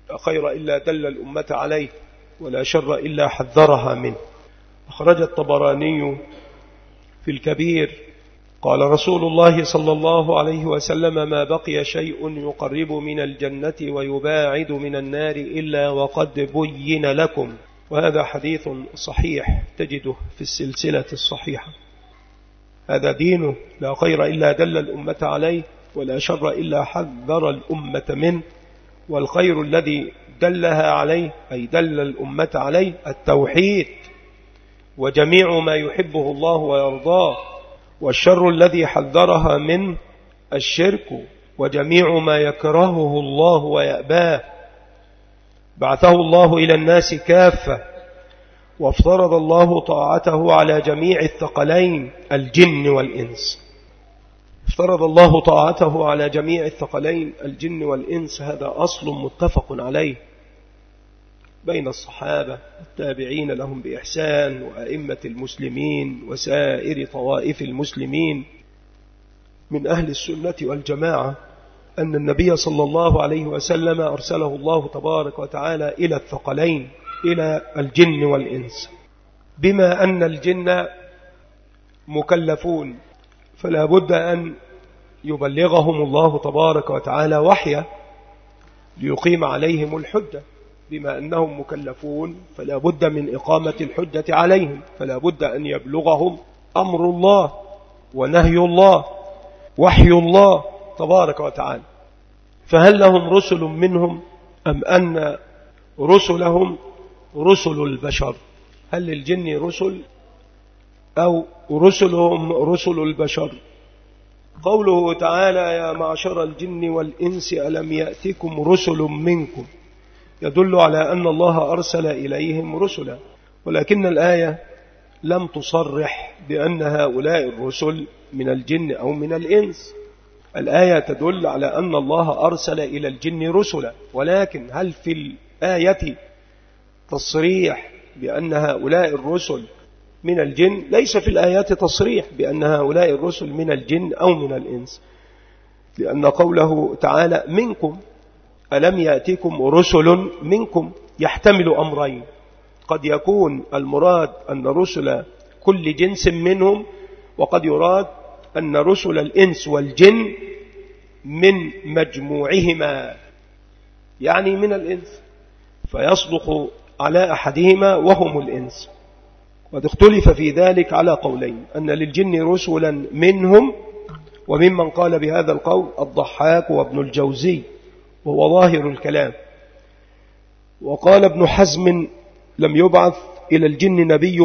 لا خير إلا دل الأمة عليه ولا شر إلا حذرها منه. أخرج الطبراني في الكبير قال رسول الله صلى الله عليه وسلم: ما بقي شيء يقرب من الجنة ويباعد من النار إلا وقد بين لكم. وهذا حديث صحيح تجده في السلسلة الصحيحة. هذا دينه لا خير إلا دل الأمة عليه ولا شر إلا حذر الأمة منه. والخير الذي دلها عليه أي دل الأمة عليه التوحيد وجميع ما يحبه الله ويرضاه، والشر الذي حذرها منه الشرك وجميع ما يكرهه الله ويأباه. بعثه الله إلى الناس كافة، وافترض الله طاعته على جميع الثقلين الجن والإنس. افترض الله طاعته على جميع الثقلين الجن والإنس. هذا أصل متفق عليه بين الصحابة والتابعين لهم بإحسان وأئمة المسلمين وسائر طوائف المسلمين من أهل السنة والجماعة، أن النبي صلى الله عليه وسلم أرسله الله تبارك وتعالى إلى الثقلين، إلى الجن والإنس، بما أن الجن مكلفون فلا بد أن يبلغهم الله تبارك وتعالى وحيا ليقيم عليهم الحجة. بما أنهم مكلفون فلا بد من إقامة الحجة عليهم، فلا بد أن يبلغهم أمر الله ونهي الله وحي الله تبارك وتعالى. فهل لهم رسل منهم أم أن رسلهم رسل البشر؟ هل للجن رسل أو رسلهم رسل البشر؟ قوله تعالى: يا معشر الجن والإنس ألم يأتكم رسل منكم، يدل على أن الله أرسل إليهم رسلا، ولكن الآية لم تصرح بأن هؤلاء الرسل من الجن أو من الإنس. الآية تدل على أن الله أرسل إلى الجن رسلا، ولكن هل في الآية تصريح بأن هؤلاء الرسل من الجن؟ ليس في الآيات تصريح بأن هؤلاء الرسل من الجن أو من الإنس، لأن قوله تعالى منكم، ألم يأتكم رسل منكم، يحتمل أمرين. قد يكون المراد أن رسل كل جنس منهم، وقد يراد أن رسل الإنس والجن من مجموعهما، يعني من الإنس، فيصدق على أحدهما وهم الإنس. قد اختلف في ذلك على قولين، أن للجن رسلا منهم، وممن قال بهذا القول الضحاك وابن الجوزي وهو ظاهر الكلام. وقال ابن حزم: لم يبعث إلى الجن نبي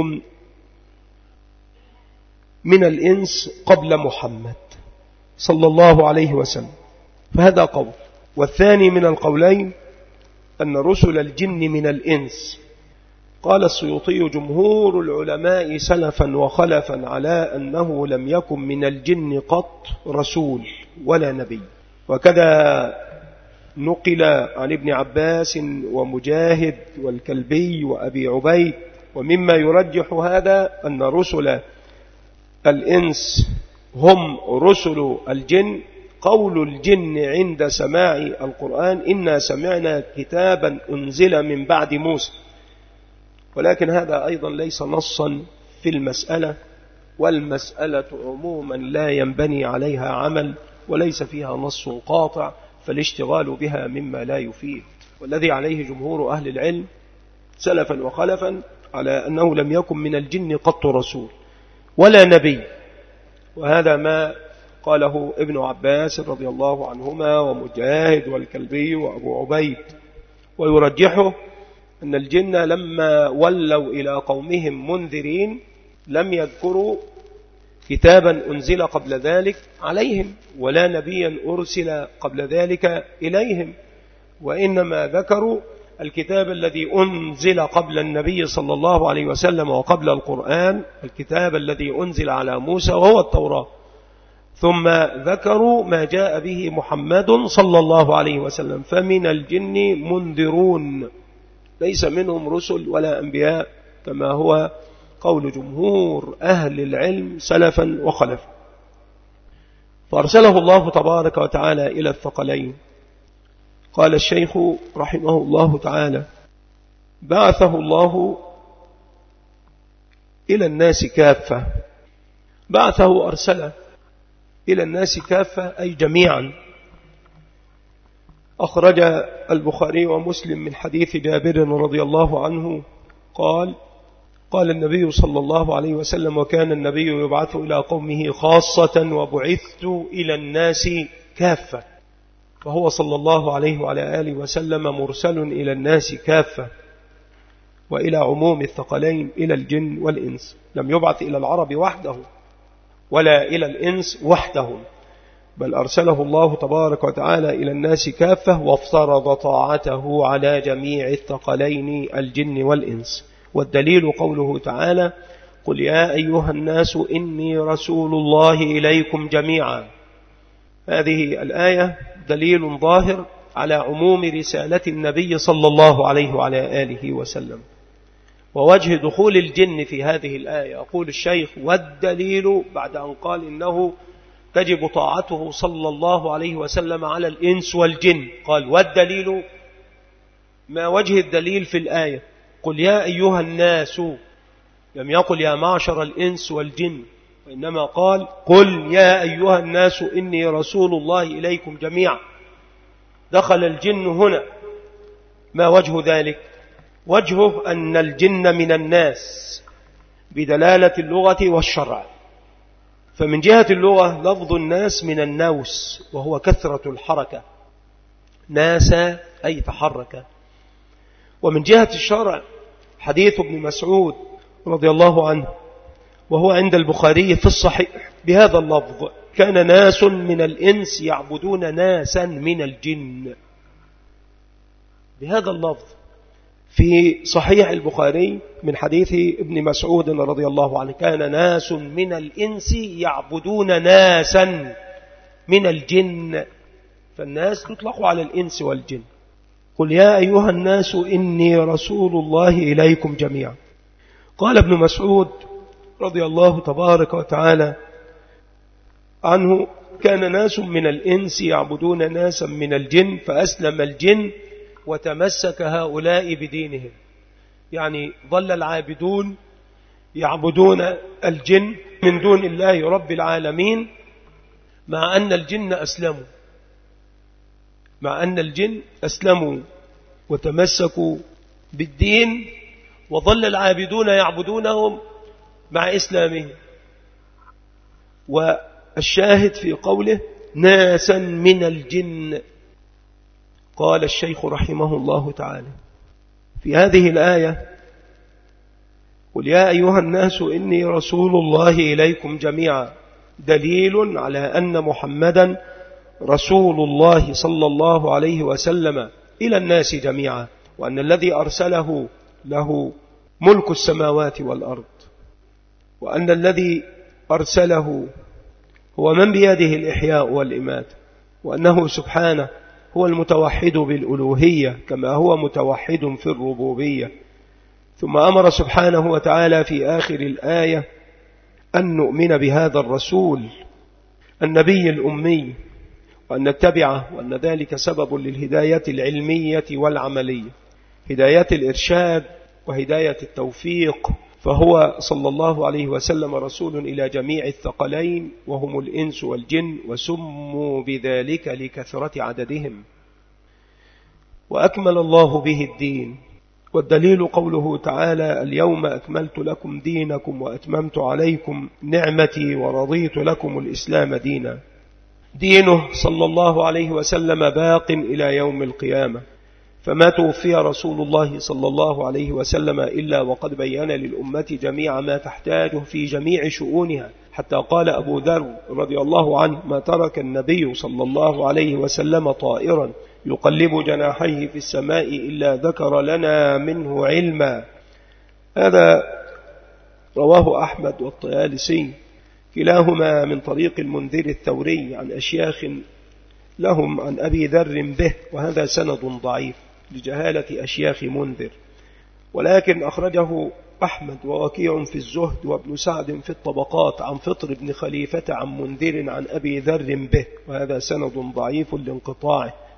من الإنس قبل محمد صلى الله عليه وسلم، فهذا قول. والثاني من القولين أن رسل الجن من الإنس. قال السيوطي: جمهور العلماء سلفا وخلفا على أنه لم يكن من الجن قط رسول ولا نبي. وكذا نقل عن ابن عباس ومجاهد والكلبي وأبي عبيد. ومما يرجح هذا أن رسل الإنس هم رسل الجن قول الجن عند سماع القرآن: إنا سمعنا كتابا أنزل من بعد موسى. ولكن هذا أيضا ليس نصا في المسألة، والمسألة عموما لا ينبني عليها عمل وليس فيها نص قاطع، فالاشتغال بها مما لا يفيد. والذي عليه جمهور أهل العلم سلفا وخلفا على أنه لم يكن من الجن قط رسول ولا نبي. وهذا ما قاله ابن عباس رضي الله عنهما ومجاهد والكلبي وأبو عبيد. ويرجحه أن الجن لما ولوا إلى قومهم منذرين لم يذكروا كتابا أنزل قبل ذلك عليهم ولا نبيا أرسل قبل ذلك إليهم، وإنما ذكروا الكتاب الذي أنزل قبل النبي صلى الله عليه وسلم وقبل القرآن، الكتاب الذي أنزل على موسى وهو التوراة. ثم ذكروا ما جاء به محمد صلى الله عليه وسلم. فمن الجن منذرون ليس منهم رسل ولا أنبياء، كما هو قول جمهور أهل العلم سلفا وخلفا. فأرسله الله تبارك وتعالى إلى الثقلين قال الشيخ رحمه الله تعالى: بعثه الله إلى الناس كافة. بعثه أرسله إلى الناس كافة أي جميعا. أخرج البخاري ومسلم من حديث جابر رضي الله عنه قال: قال النبي صلى الله عليه وسلم: وكان النبي يبعث إلى قومه خاصة وبعثت إلى الناس كافة. فهو صلى الله عليه وعلى آله وسلم مرسل إلى الناس كافة، وإلى عموم الثقلين إلى الجن والإنس. لم يبعث إلى العرب وحده ولا إلى الإنس وحدهم، بل أرسله الله تبارك وتعالى إلى الناس كافة، وافترض طاعته على جميع الثقلين الجن والإنس. والدليل قوله تعالى: قل يا أيها الناس إني رسول الله إليكم جميعا. هذه الآية دليل ظاهر على عموم رسالة النبي صلى الله عليه وعلى آله وسلم. ووجه دخول الجن في هذه الآية، يقول الشيخ: والدليل، بعد أن قال إنه تجب طاعته صلى الله عليه وسلم على الإنس والجن، قال: والدليل. ما وجه الدليل في الآية؟ قل يا أيها الناس، لم يقل يا معشر الإنس والجن، وإنما قال: قل يا أيها الناس إني رسول الله إليكم جميعا. دخل الجن هنا. ما وجه ذلك؟ وجهه أن الجن من الناس بدلالة اللغة والشرع. فمن جهة اللغة لفظ الناس من النوس، وهو كثرة الحركة، ناس أي تحرك. ومن جهة الشرع حديث ابن مسعود رضي الله عنه، وهو عند البخاري في الصحيح بهذا اللفظ: كان ناس من الإنس يعبدون ناسا من الجن. بهذا اللفظ في صحيح البخاري من حديث ابن مسعود رضي الله عنه: كان ناس من الإنس يعبدون ناسا من الجن. فالناس تطلق على الإنس والجن. قل يا أيها الناس إني رسول الله إليكم جميعا. قال ابن مسعود رضي الله تبارك وتعالى عنه: كان ناس من الإنس يعبدون ناسا من الجن، فأسلم الجن وتمسك هؤلاء بدينهم. يعني ظل العابدون يعبدون الجن من دون الله رب العالمين، مع أن الجن أسلموا مع أن الجن أسلموا وتمسكوا بالدين، وظل العابدون يعبدونهم مع إسلامهم. والشاهد في قوله: ناسا من الجن. قال الشيخ رحمه الله تعالى في هذه الآية: قل يا أيها الناس إني رسول الله إليكم جميعا، دليل على أن محمدا رسول الله صلى الله عليه وسلم إلى الناس جميعا، وأن الذي أرسله له ملك السماوات والأرض، وأن الذي أرسله هو من بيده الإحياء والإماتة، وأنه سبحانه هو المتوحد بالألوهية كما هو متوحد في الربوبية. ثم أمر سبحانه وتعالى في آخر الآية أن نؤمن بهذا الرسول النبي الأمي، وأن نتبعه، وأن ذلك سبب للهداية العلمية والعملية، هداية الإرشاد وهداية التوفيق. فهو صلى الله عليه وسلم رسول إلى جميع الثقلين وهم الإنس والجن، وسموا بذلك لكثرة عددهم. وأكمل الله به الدين. والدليل قوله تعالى: اليوم أكملت لكم دينكم وأتممت عليكم نعمتي ورضيت لكم الإسلام دينا. دينه صلى الله عليه وسلم باق إلى يوم القيامة، فما توفي رسول الله صلى الله عليه وسلم إلا وقد بيّن للأمة جميع ما تحتاجه في جميع شؤونها، حتى قال أبو ذر رضي الله عنه: ما ترك النبي صلى الله عليه وسلم طائرا يقلب جناحيه في السماء إلا ذكر لنا منه علما. هذا رواه أحمد والطيالسي كلاهما من طريق المنذر الثوري عن أشياخ لهم عن أبي ذر به، وهذا سند ضعيف لجهالة أشياخ منذر، ولكن أخرجه أحمد ووكيع في الزهد وابن سعد في الطبقات عن فطر بن خليفة عن منذر عن أبي ذر به، وهذا سند ضعيف لانقطاعه،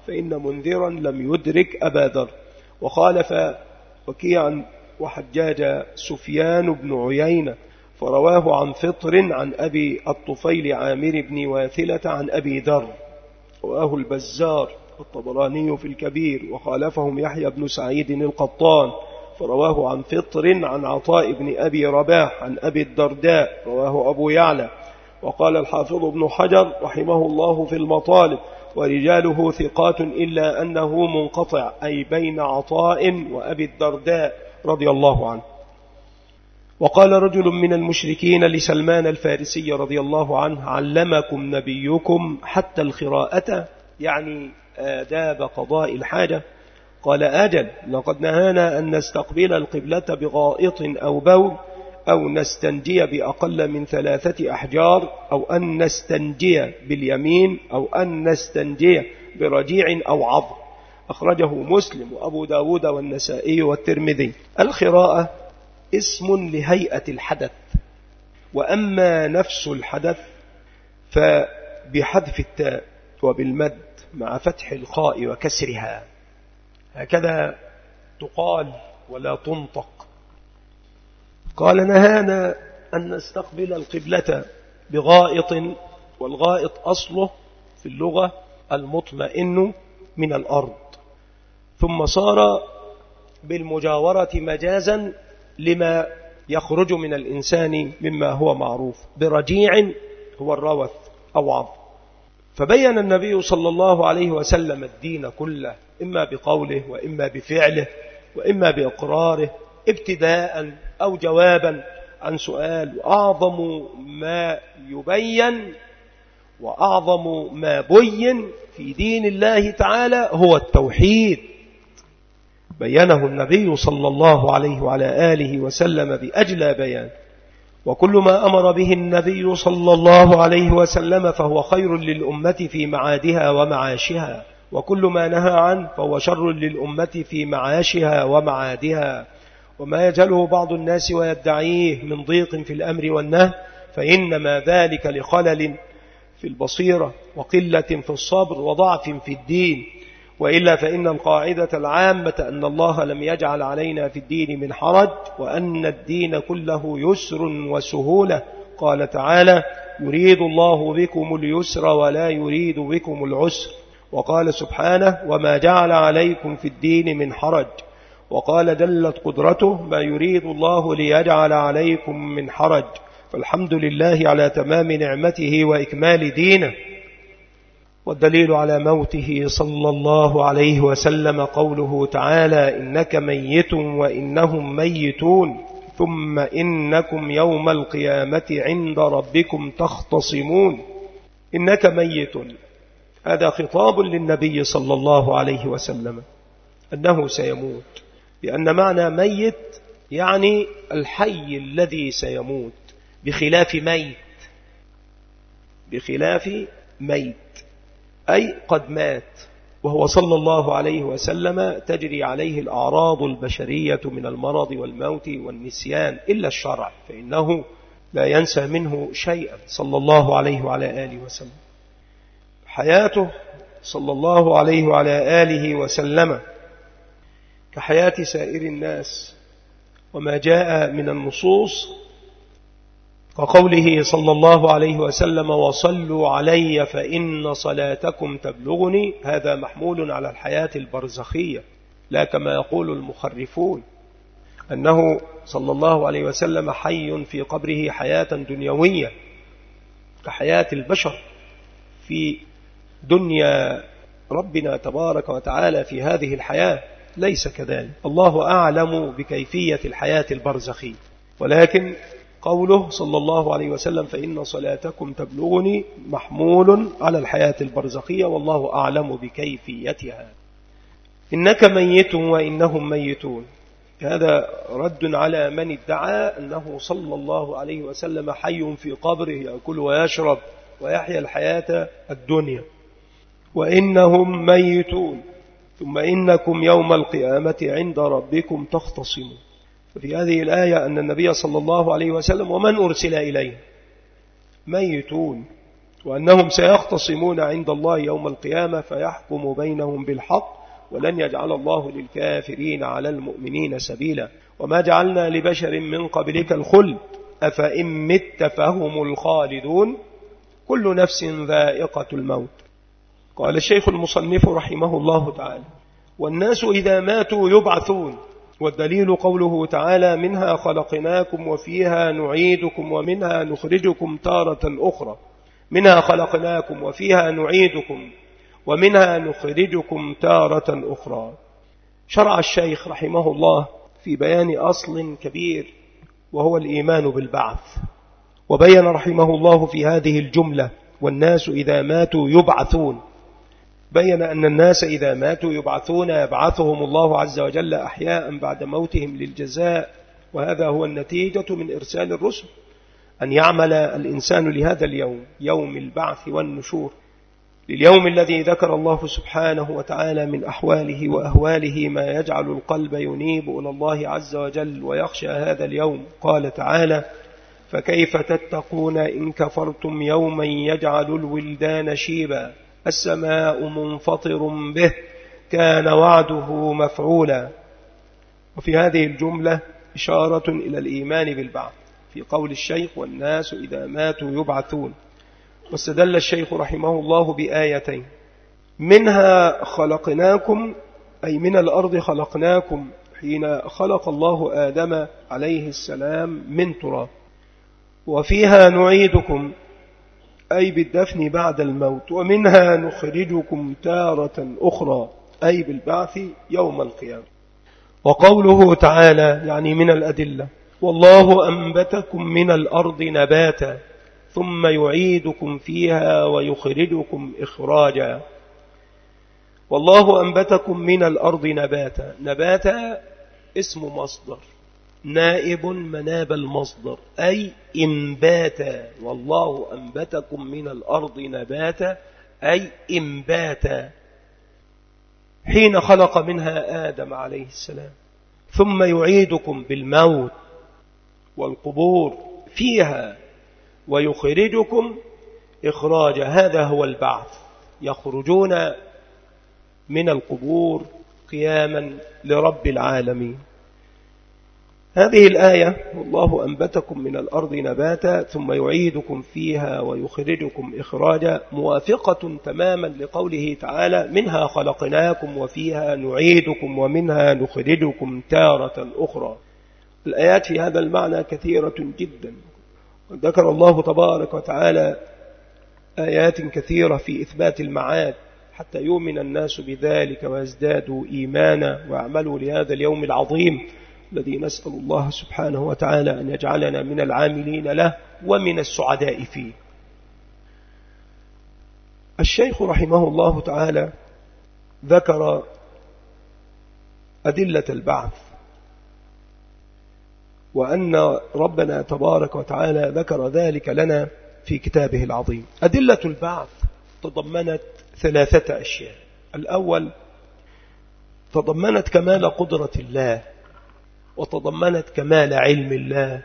فإن منذرا لم يدرك أبا ذر. وخالف وكيعا وحجاج سفيان بن عيينة فرواه عن فطر عن أبي الطفيل عامر بن واثلة عن أبي ذر. رواه البزار الطبراني في الكبير. وخالفهم يحيى بن سعيد القطان فرواه عن فطر عن عطاء بن أبي رباح عن أبي الدرداء رواه أبو يعلى. وقال الحافظ ابن حجر رحمه الله في المطالب: ورجاله ثقات إلا أنه منقطع، أي بين عطاء وأبي الدرداء رضي الله عنه. وقال رجل من المشركين لسلمان الفارسي رضي الله عنه: علمكم نبيكم حتى الخراءة، يعني آداب قضاء الحاجة؟ قال: أجل، لقد نهانا أن نستقبل القبلة بغائط أو بول، أو نستنجي بأقل من ثلاثة أحجار، أو أن نستنجي باليمين، أو أن نستنجي برجيع أو عظم. أخرجه مسلم وأبو داود والنسائي والترمذي. الخراءة اسم لهيئة الحدث، وأما نفس الحدث فبحذف التاء وبالمد مع فتح الخاء وكسرها، هكذا تقال ولا تنطق. قال: نهانا أن نستقبل القبلة بغائط، والغائط أصله في اللغة المطمئن من الأرض، ثم صار بالمجاورة مجازا لما يخرج من الإنسان مما هو معروف برجيع هو الروث أو عظم. فبين النبي صلى الله عليه وسلم الدين كله، إما بقوله وإما بفعله وإما بإقراره، ابتداء أو جوابا عن سؤال. وأعظم ما يبين وأعظم ما بين في دين الله تعالى هو التوحيد، بينه النبي صلى الله عليه وعلى آله وسلم بأجلى بيان. وكل ما أمر به النبي صلى الله عليه وسلم فهو خير للأمة في معادها ومعاشها، وكل ما نهى عنه فهو شر للأمة في معاشها ومعادها. وما يجهله بعض الناس ويدعيه من ضيق في الأمر والنهي فإنما ذلك لخلل في البصيرة وقلة في الصبر وضعف في الدين، وإلا فإن القاعدة العامة أن الله لم يجعل علينا في الدين من حرج، وأن الدين كله يسر وسهولة. قال تعالى: يريد الله بكم اليسر ولا يريد بكم العسر. وقال سبحانه: وما جعل عليكم في الدين من حرج. وقال جلت قدرته: ما يريد الله ليجعل عليكم من حرج. فالحمد لله على تمام نعمته وإكمال دينه. والدليل على موته صلى الله عليه وسلم قوله تعالى: إنك ميت وإنهم ميتون ثم إنكم يوم القيامة عند ربكم تختصمون. إنك ميت، هذا خطاب للنبي صلى الله عليه وسلم أنه سيموت، لأن معنى ميت يعني الحي الذي سيموت، بخلاف ميت، بخلاف ميت أي قد مات. وهو صلى الله عليه وسلم تجري عليه الأعراض البشرية من المرض والموت والنسيان، إلا الشرع فإنه لا ينسى منه شيئا صلى الله عليه وعلى آله وسلم. حياته صلى الله عليه وعلى آله وسلم كحياة سائر الناس، وما جاء من النصوص كقوله صلى الله عليه وسلم: وصلوا علي فإن صلاتكم تبلغني. هذا محمول على الحياة البرزخية، لا كما يقول المخرفون أنه صلى الله عليه وسلم حي في قبره حياة دنيوية كحياة البشر في دنيا ربنا تبارك وتعالى في هذه الحياة. ليس كذلك، الله أعلم بكيفية الحياة البرزخية، ولكن قوله صلى الله عليه وسلم فإن صلاتكم تبلغني محمول على الحياة البرزخية، والله أعلم بكيفيتها. إنك ميت وإنهم ميتون، هذا رد على من ادعى أنه صلى الله عليه وسلم حي في قبره يأكل ويشرب ويحيا الحياة الدنيا. وإنهم ميتون ثم إنكم يوم القيامة عند ربكم تختصمون. في هذه الآية أن النبي صلى الله عليه وسلم ومن أرسل إليه ميتون، وأنهم سيختصمون عند الله يوم القيامة فيحكم بينهم بالحق ولن يجعل الله للكافرين على المؤمنين سبيلا. وما جعلنا لبشر من قبلك الخلد أفإن مت فهم الخالدون كل نفس ذائقة الموت. قال الشيخ المصنف رحمه الله تعالى: والناس إذا ماتوا يبعثون، والدليل قوله تعالى: منها خلقناكم وفيها نعيدكم ومنها نخرجكم تارة أخرى. منها خلقناكم وفيها نعيدكم ومنها نخرجكم تارة أخرى. شرع الشيخ رحمه الله في بيان أصل كبير وهو الإيمان بالبعث، وبين رحمه الله في هذه الجملة: والناس إذا ماتوا يبعثون، بين أن الناس إذا ماتوا يبعثون، يبعثهم الله عز وجل أحياء بعد موتهم للجزاء. وهذا هو النتيجة من إرسال الرسل، أن يعمل الإنسان لهذا اليوم، يوم البعث والنشور، لليوم الذي ذكر الله سبحانه وتعالى من أحواله وأهواله ما يجعل القلب ينيب إلى الله عز وجل ويخشى هذا اليوم. قال تعالى: فكيف تتقون إن كفرتم يوما يجعل الولدان شيبا السماء منفطر به كان وعده مفعولا. وفي هذه الجملة إشارة إلى الإيمان بالبعث في قول الشيخ: والناس إذا ماتوا يبعثون. واستدل الشيخ رحمه الله بآيتين: منها خلقناكم، أي من الأرض خلقناكم حين خلق الله آدم عليه السلام من تراب، وفيها نعيدكم أي بالدفن بعد الموت، ومنها نخرجكم تارة أخرى أي بالبعث يوم القيامة. وقوله تعالى يعني من الأدلة: والله أنبتكم من الأرض نباتا ثم يعيدكم فيها ويخرجكم إخراجا. والله أنبتكم من الأرض نباتا، نباتا اسم مصدر نائب مناب المصدر أي إنباتا. والله أنبتكم من الأرض نباتا أي إنباتا، حين خلق منها آدم عليه السلام، ثم يعيدكم بالموت والقبور فيها ويخرجكم إخراجا. هذا هو البعث، يخرجون من القبور قياما لرب العالمين. هذه الآية: والله أنبتكم من الأرض نباتا ثم يعيدكم فيها ويخرجكم إخراجا، موافقة تماما لقوله تعالى: منها خلقناكم وفيها نعيدكم ومنها نخرجكم تارة أخرى. الآيات في هذا المعنى كثيرة جدا، ذكر الله تبارك وتعالى آيات كثيرة في إثبات المعاد حتى يؤمن الناس بذلك ويزدادوا إيمانا ويعملوا لهذا اليوم العظيم الذي نسأل الله سبحانه وتعالى أن يجعلنا من العاملين له ومن السعداء فيه. الشيخ رحمه الله تعالى ذكر أدلة البعث، وأن ربنا تبارك وتعالى ذكر ذلك لنا في كتابه العظيم. أدلة البعث تضمنت ثلاثة أشياء. الأول تضمنت كمال قدرة الله، وتضمنت كمال علم الله،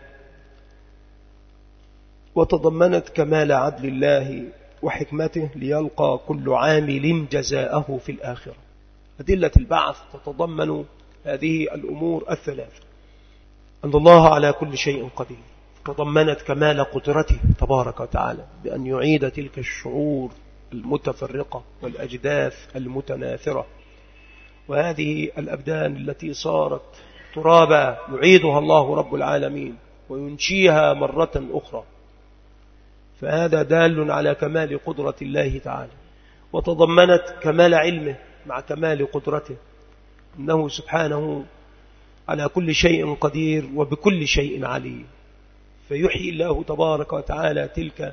وتضمنت كمال عدل الله وحكمته ليلقى كل عامل جزاءه في الآخرة. أدلة البعث تتضمن هذه الأمور الثلاثة: أن الله على كل شيء قدير، تضمنت كمال قدرته تبارك وتعالى بأن يعيد تلك الشعور المتفرقة والأجداث المتناثرة، وهذه الأبدان التي صارت ترابا يعيدها الله رب العالمين وينشيها مرة أخرى، فهذا دال على كمال قدرة الله تعالى. وتضمنت كمال علمه مع كمال قدرته، إنه سبحانه على كل شيء قدير وبكل شيء عليم، فيحيي الله تبارك وتعالى تلك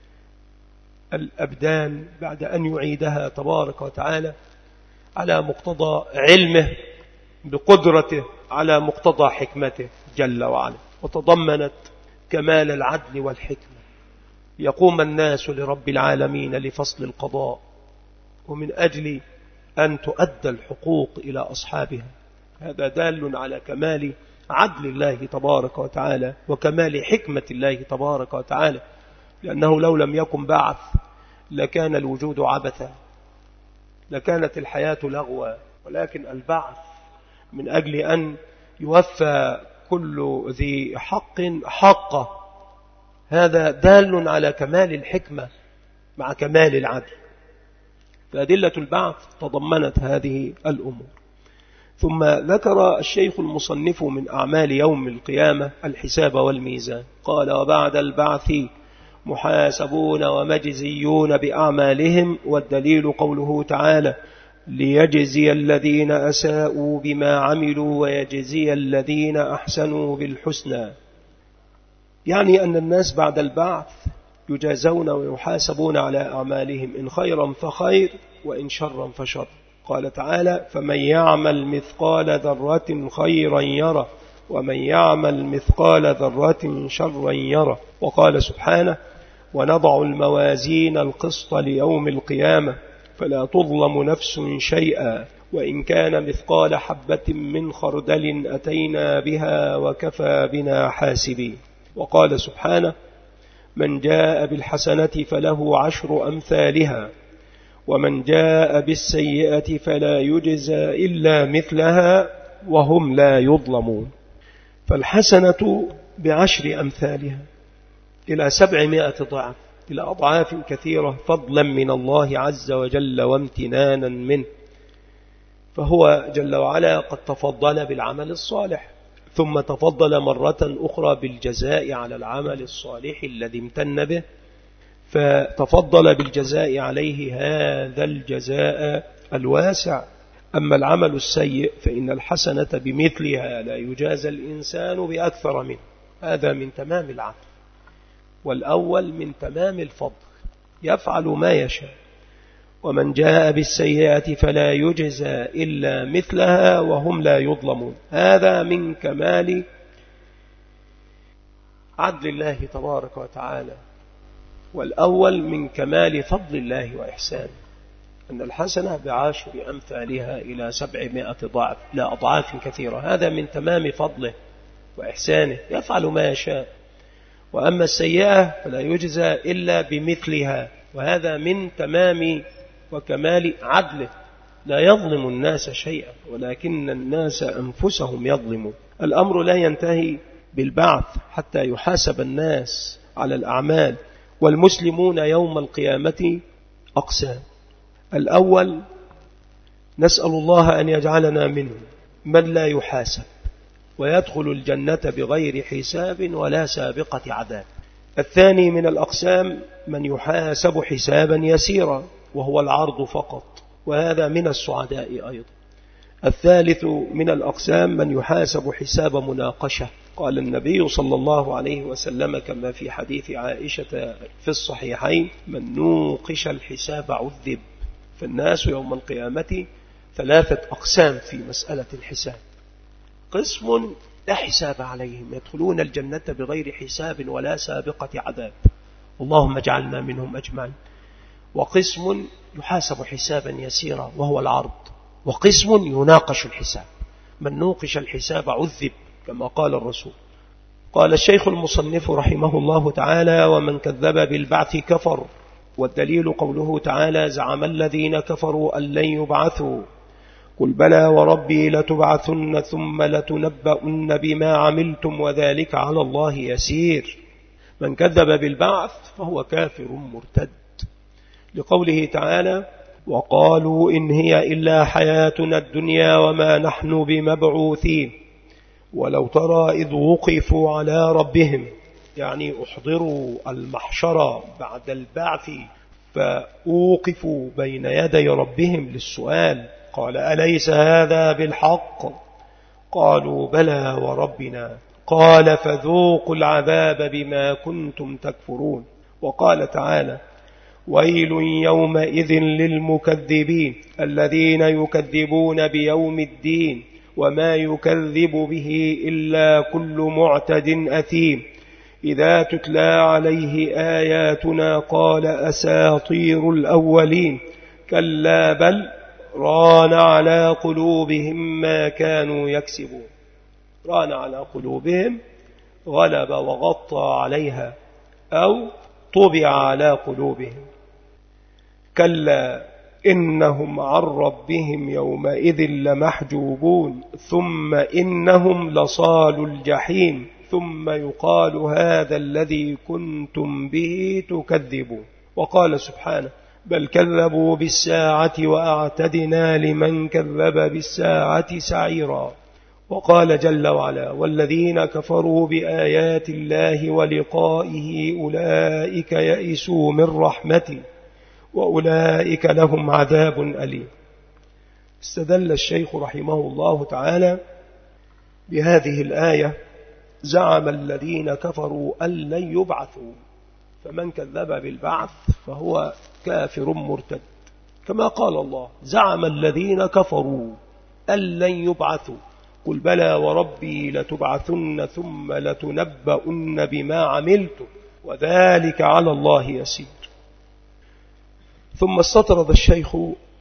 الأبدان بعد أن يعيدها تبارك وتعالى على مقتضى علمه بقدرته، على مقتضى حكمته جل وعلا. وتضمنت كمال العدل والحكمة، يقوم الناس لرب العالمين لفصل القضاء ومن أجل أن تؤدى الحقوق إلى أصحابها. هذا دال على كمال عدل الله تبارك وتعالى وكمال حكمة الله تبارك وتعالى، لأنه لو لم يكن بعث لكان الوجود عبثا، لكانت الحياة لغوا، ولكن البعث من أجل أن يوفى كل ذي حق حقه. هذا دال على كمال الحكمة مع كمال العدل، فأدلة البعث تضمنت هذه الأمور. ثم ذكر الشيخ المصنف من أعمال يوم القيامة الحساب والميزان، قال: وبعد البعث محاسبون ومجزيون بأعمالهم، والدليل قوله تعالى: ليجزي الذين أساءوا بما عملوا ويجزي الذين أحسنوا بالحسنى. يعني أن الناس بعد البعث يجازون ويحاسبون على أعمالهم، إن خيرا فخير وإن شرا فشر. قال تعالى: فمن يعمل مثقال ذرة خيرا يره ومن يعمل مثقال ذرة شرا يره. وقال سبحانه: ونضع الموازين القسط ليوم القيامة فلا تظلم نفس شيئا وإن كان مثقال حبة من خردل أتينا بها وكفى بنا حاسبين. وقال سبحانه: من جاء بالحسنة فله عشر أمثالها ومن جاء بالسيئة فلا يجزى إلا مثلها وهم لا يظلمون. فالحسنة بعشر أمثالها إلى سبعمائة ضعف، إلى أضعاف كثيرة، فضلا من الله عز وجل وامتنانا منه. فهو جل وعلا قد تفضل بالعمل الصالح، ثم تفضل مرة أخرى بالجزاء على العمل الصالح الذي امتن به، فتفضل بالجزاء عليه هذا الجزاء الواسع. أما العمل السيء فإن الحسنة بمثلها لا يجازى الإنسان بأكثر منه. هذا من تمام العدل، والأول من تمام الفضل، يفعل ما يشاء. ومن جاء بالسيئة فلا يجزى إلا مثلها وهم لا يظلمون. هذا من كمال عدل الله تبارك وتعالى، والأول من كمال فضل الله وإحسانه، أن الحسنة بعشر أمثالها إلى سبعمائة ضعف، لا أضعاف كثيرة. هذا من تمام فضله وإحسانه، يفعل ما يشاء. وأما السيئة فلا يجزى إلا بمثلها، وهذا من تمام وكمال عدله، لا يظلم الناس شيئا ولكن الناس أنفسهم يظلمون. الأمر لا ينتهي بالبعث حتى يحاسب الناس على الأعمال. والمسلمون يوم القيامة أقسام: الأول نسأل الله أن يجعلنا منه من لا يحاسب ويدخل الجنة بغير حساب ولا سابقة عذاب. الثاني من الأقسام من يحاسب حسابا يسيرا وهو العرض فقط، وهذا من السعداء أيضا. الثالث من الأقسام من يحاسب حساب مناقشة. قال النبي صلى الله عليه وسلم كما في حديث عائشة في الصحيحين: من نوقش الحساب عذب. فالناس يوم القيامة ثلاثة أقسام في مسألة الحساب: قسم لا حساب عليهم يدخلون الجنة بغير حساب ولا سابقة عذاب، اللهم اجعلنا منهم أجمعين. وقسم يحاسب حسابا يسيرا وهو العرض. وقسم يناقش الحساب، من نوقش الحساب عذب كما قال الرسول. قال الشيخ المصنف رحمه الله تعالى: ومن كذب بالبعث كفر. والدليل قوله تعالى: زعم الذين كفروا أن لن يبعثوا قل بلى وربي لتبعثن ثم لتنبؤن بما عملتم وذلك على الله يسير. من كذب بالبعث فهو كافر مرتد، لقوله تعالى: وقالوا إن هي إلا حياتنا الدنيا وما نحن بمبعوثين. ولو ترى إذ وقفوا على ربهم، يعني أحضروا المحشر بعد البعث فأوقفوا بين يدي ربهم للسؤال، قال: أليس هذا بالحق؟ قالوا: بلى وربنا. قال: فذوقوا العذاب بما كنتم تكفرون. وقال تعالى: ويل يومئذ للمكذبين الذين يكذبون بيوم الدين وما يكذب به إلا كل معتد أثيم إذا تتلى عليه آياتنا قال أساطير الأولين كلا بل ران على قلوبهم ما كانوا يكسبون. ران على قلوبهم غلب وغطى عليها أو طبع على قلوبهم. كلا إنهم عن ربهم يومئذ لمحجوبون ثم إنهم لصالوا الجحيم ثم يقال هذا الذي كنتم به تكذبون. وقال سبحانه بل كذبوا بالساعة وأعتدنا لمن كذب بالساعة سعيرا. وقال جل وعلا والذين كفروا بآيات الله ولقائه أولئك يئسوا من رحمتي وأولئك لهم عذاب أليم. استدل الشيخ رحمه الله تعالى بهذه الآية زعم الذين كفروا أن لن يبعثوا، فمن كذب بالبعث فهو كافر مرتد، كما قال الله زعم الذين كفروا أن لن يبعثوا قل بلى وربي لتبعثن ثم لتنبؤن بما عملتم وذلك على الله يسير. ثم استطرد الشيخ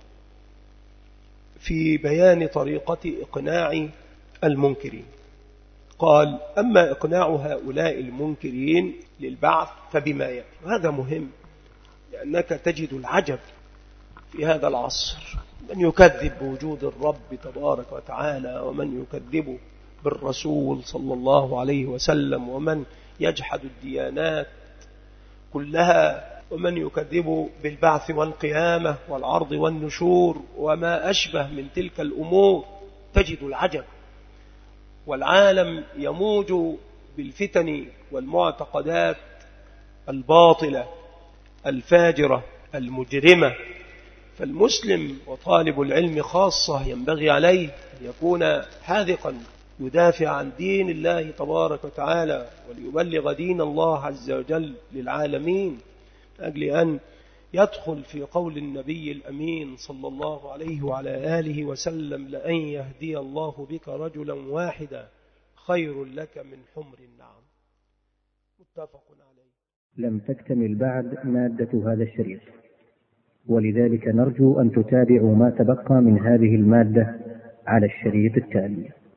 في بيان طريقة إقناع المنكرين. قال أما إقناع هؤلاء المنكرين للبعث فبما يأتي، وهذا مهم لأنك تجد العجب في هذا العصر، من يكذب بوجود الرب تبارك وتعالى ومن يكذب بالرسول صلى الله عليه وسلم ومن يجحد الديانات كلها ومن يكذب بالبعث والقيامة والعرض والنشور وما أشبه من تلك الأمور. تجد العجب، والعالم يموج بالفتن والمعتقدات الباطلة الفاجرة المجرمة. فالمسلم وطالب العلم خاصة ينبغي عليه أن يكون حاذقا يدافع عن دين الله تبارك وتعالى وليبلغ دين الله عز وجل للعالمين، أجل أن يدخل في قول النبي الأمين صلى الله عليه وعلى آله وسلم لأن يهدي الله بك رجلا واحدا خير لك من حمر النعم. متفق عليه. لم تكتمل بعد مادة هذا الشريط، ولذلك نرجو أن تتابعوا ما تبقى من هذه المادة على الشريط التالي.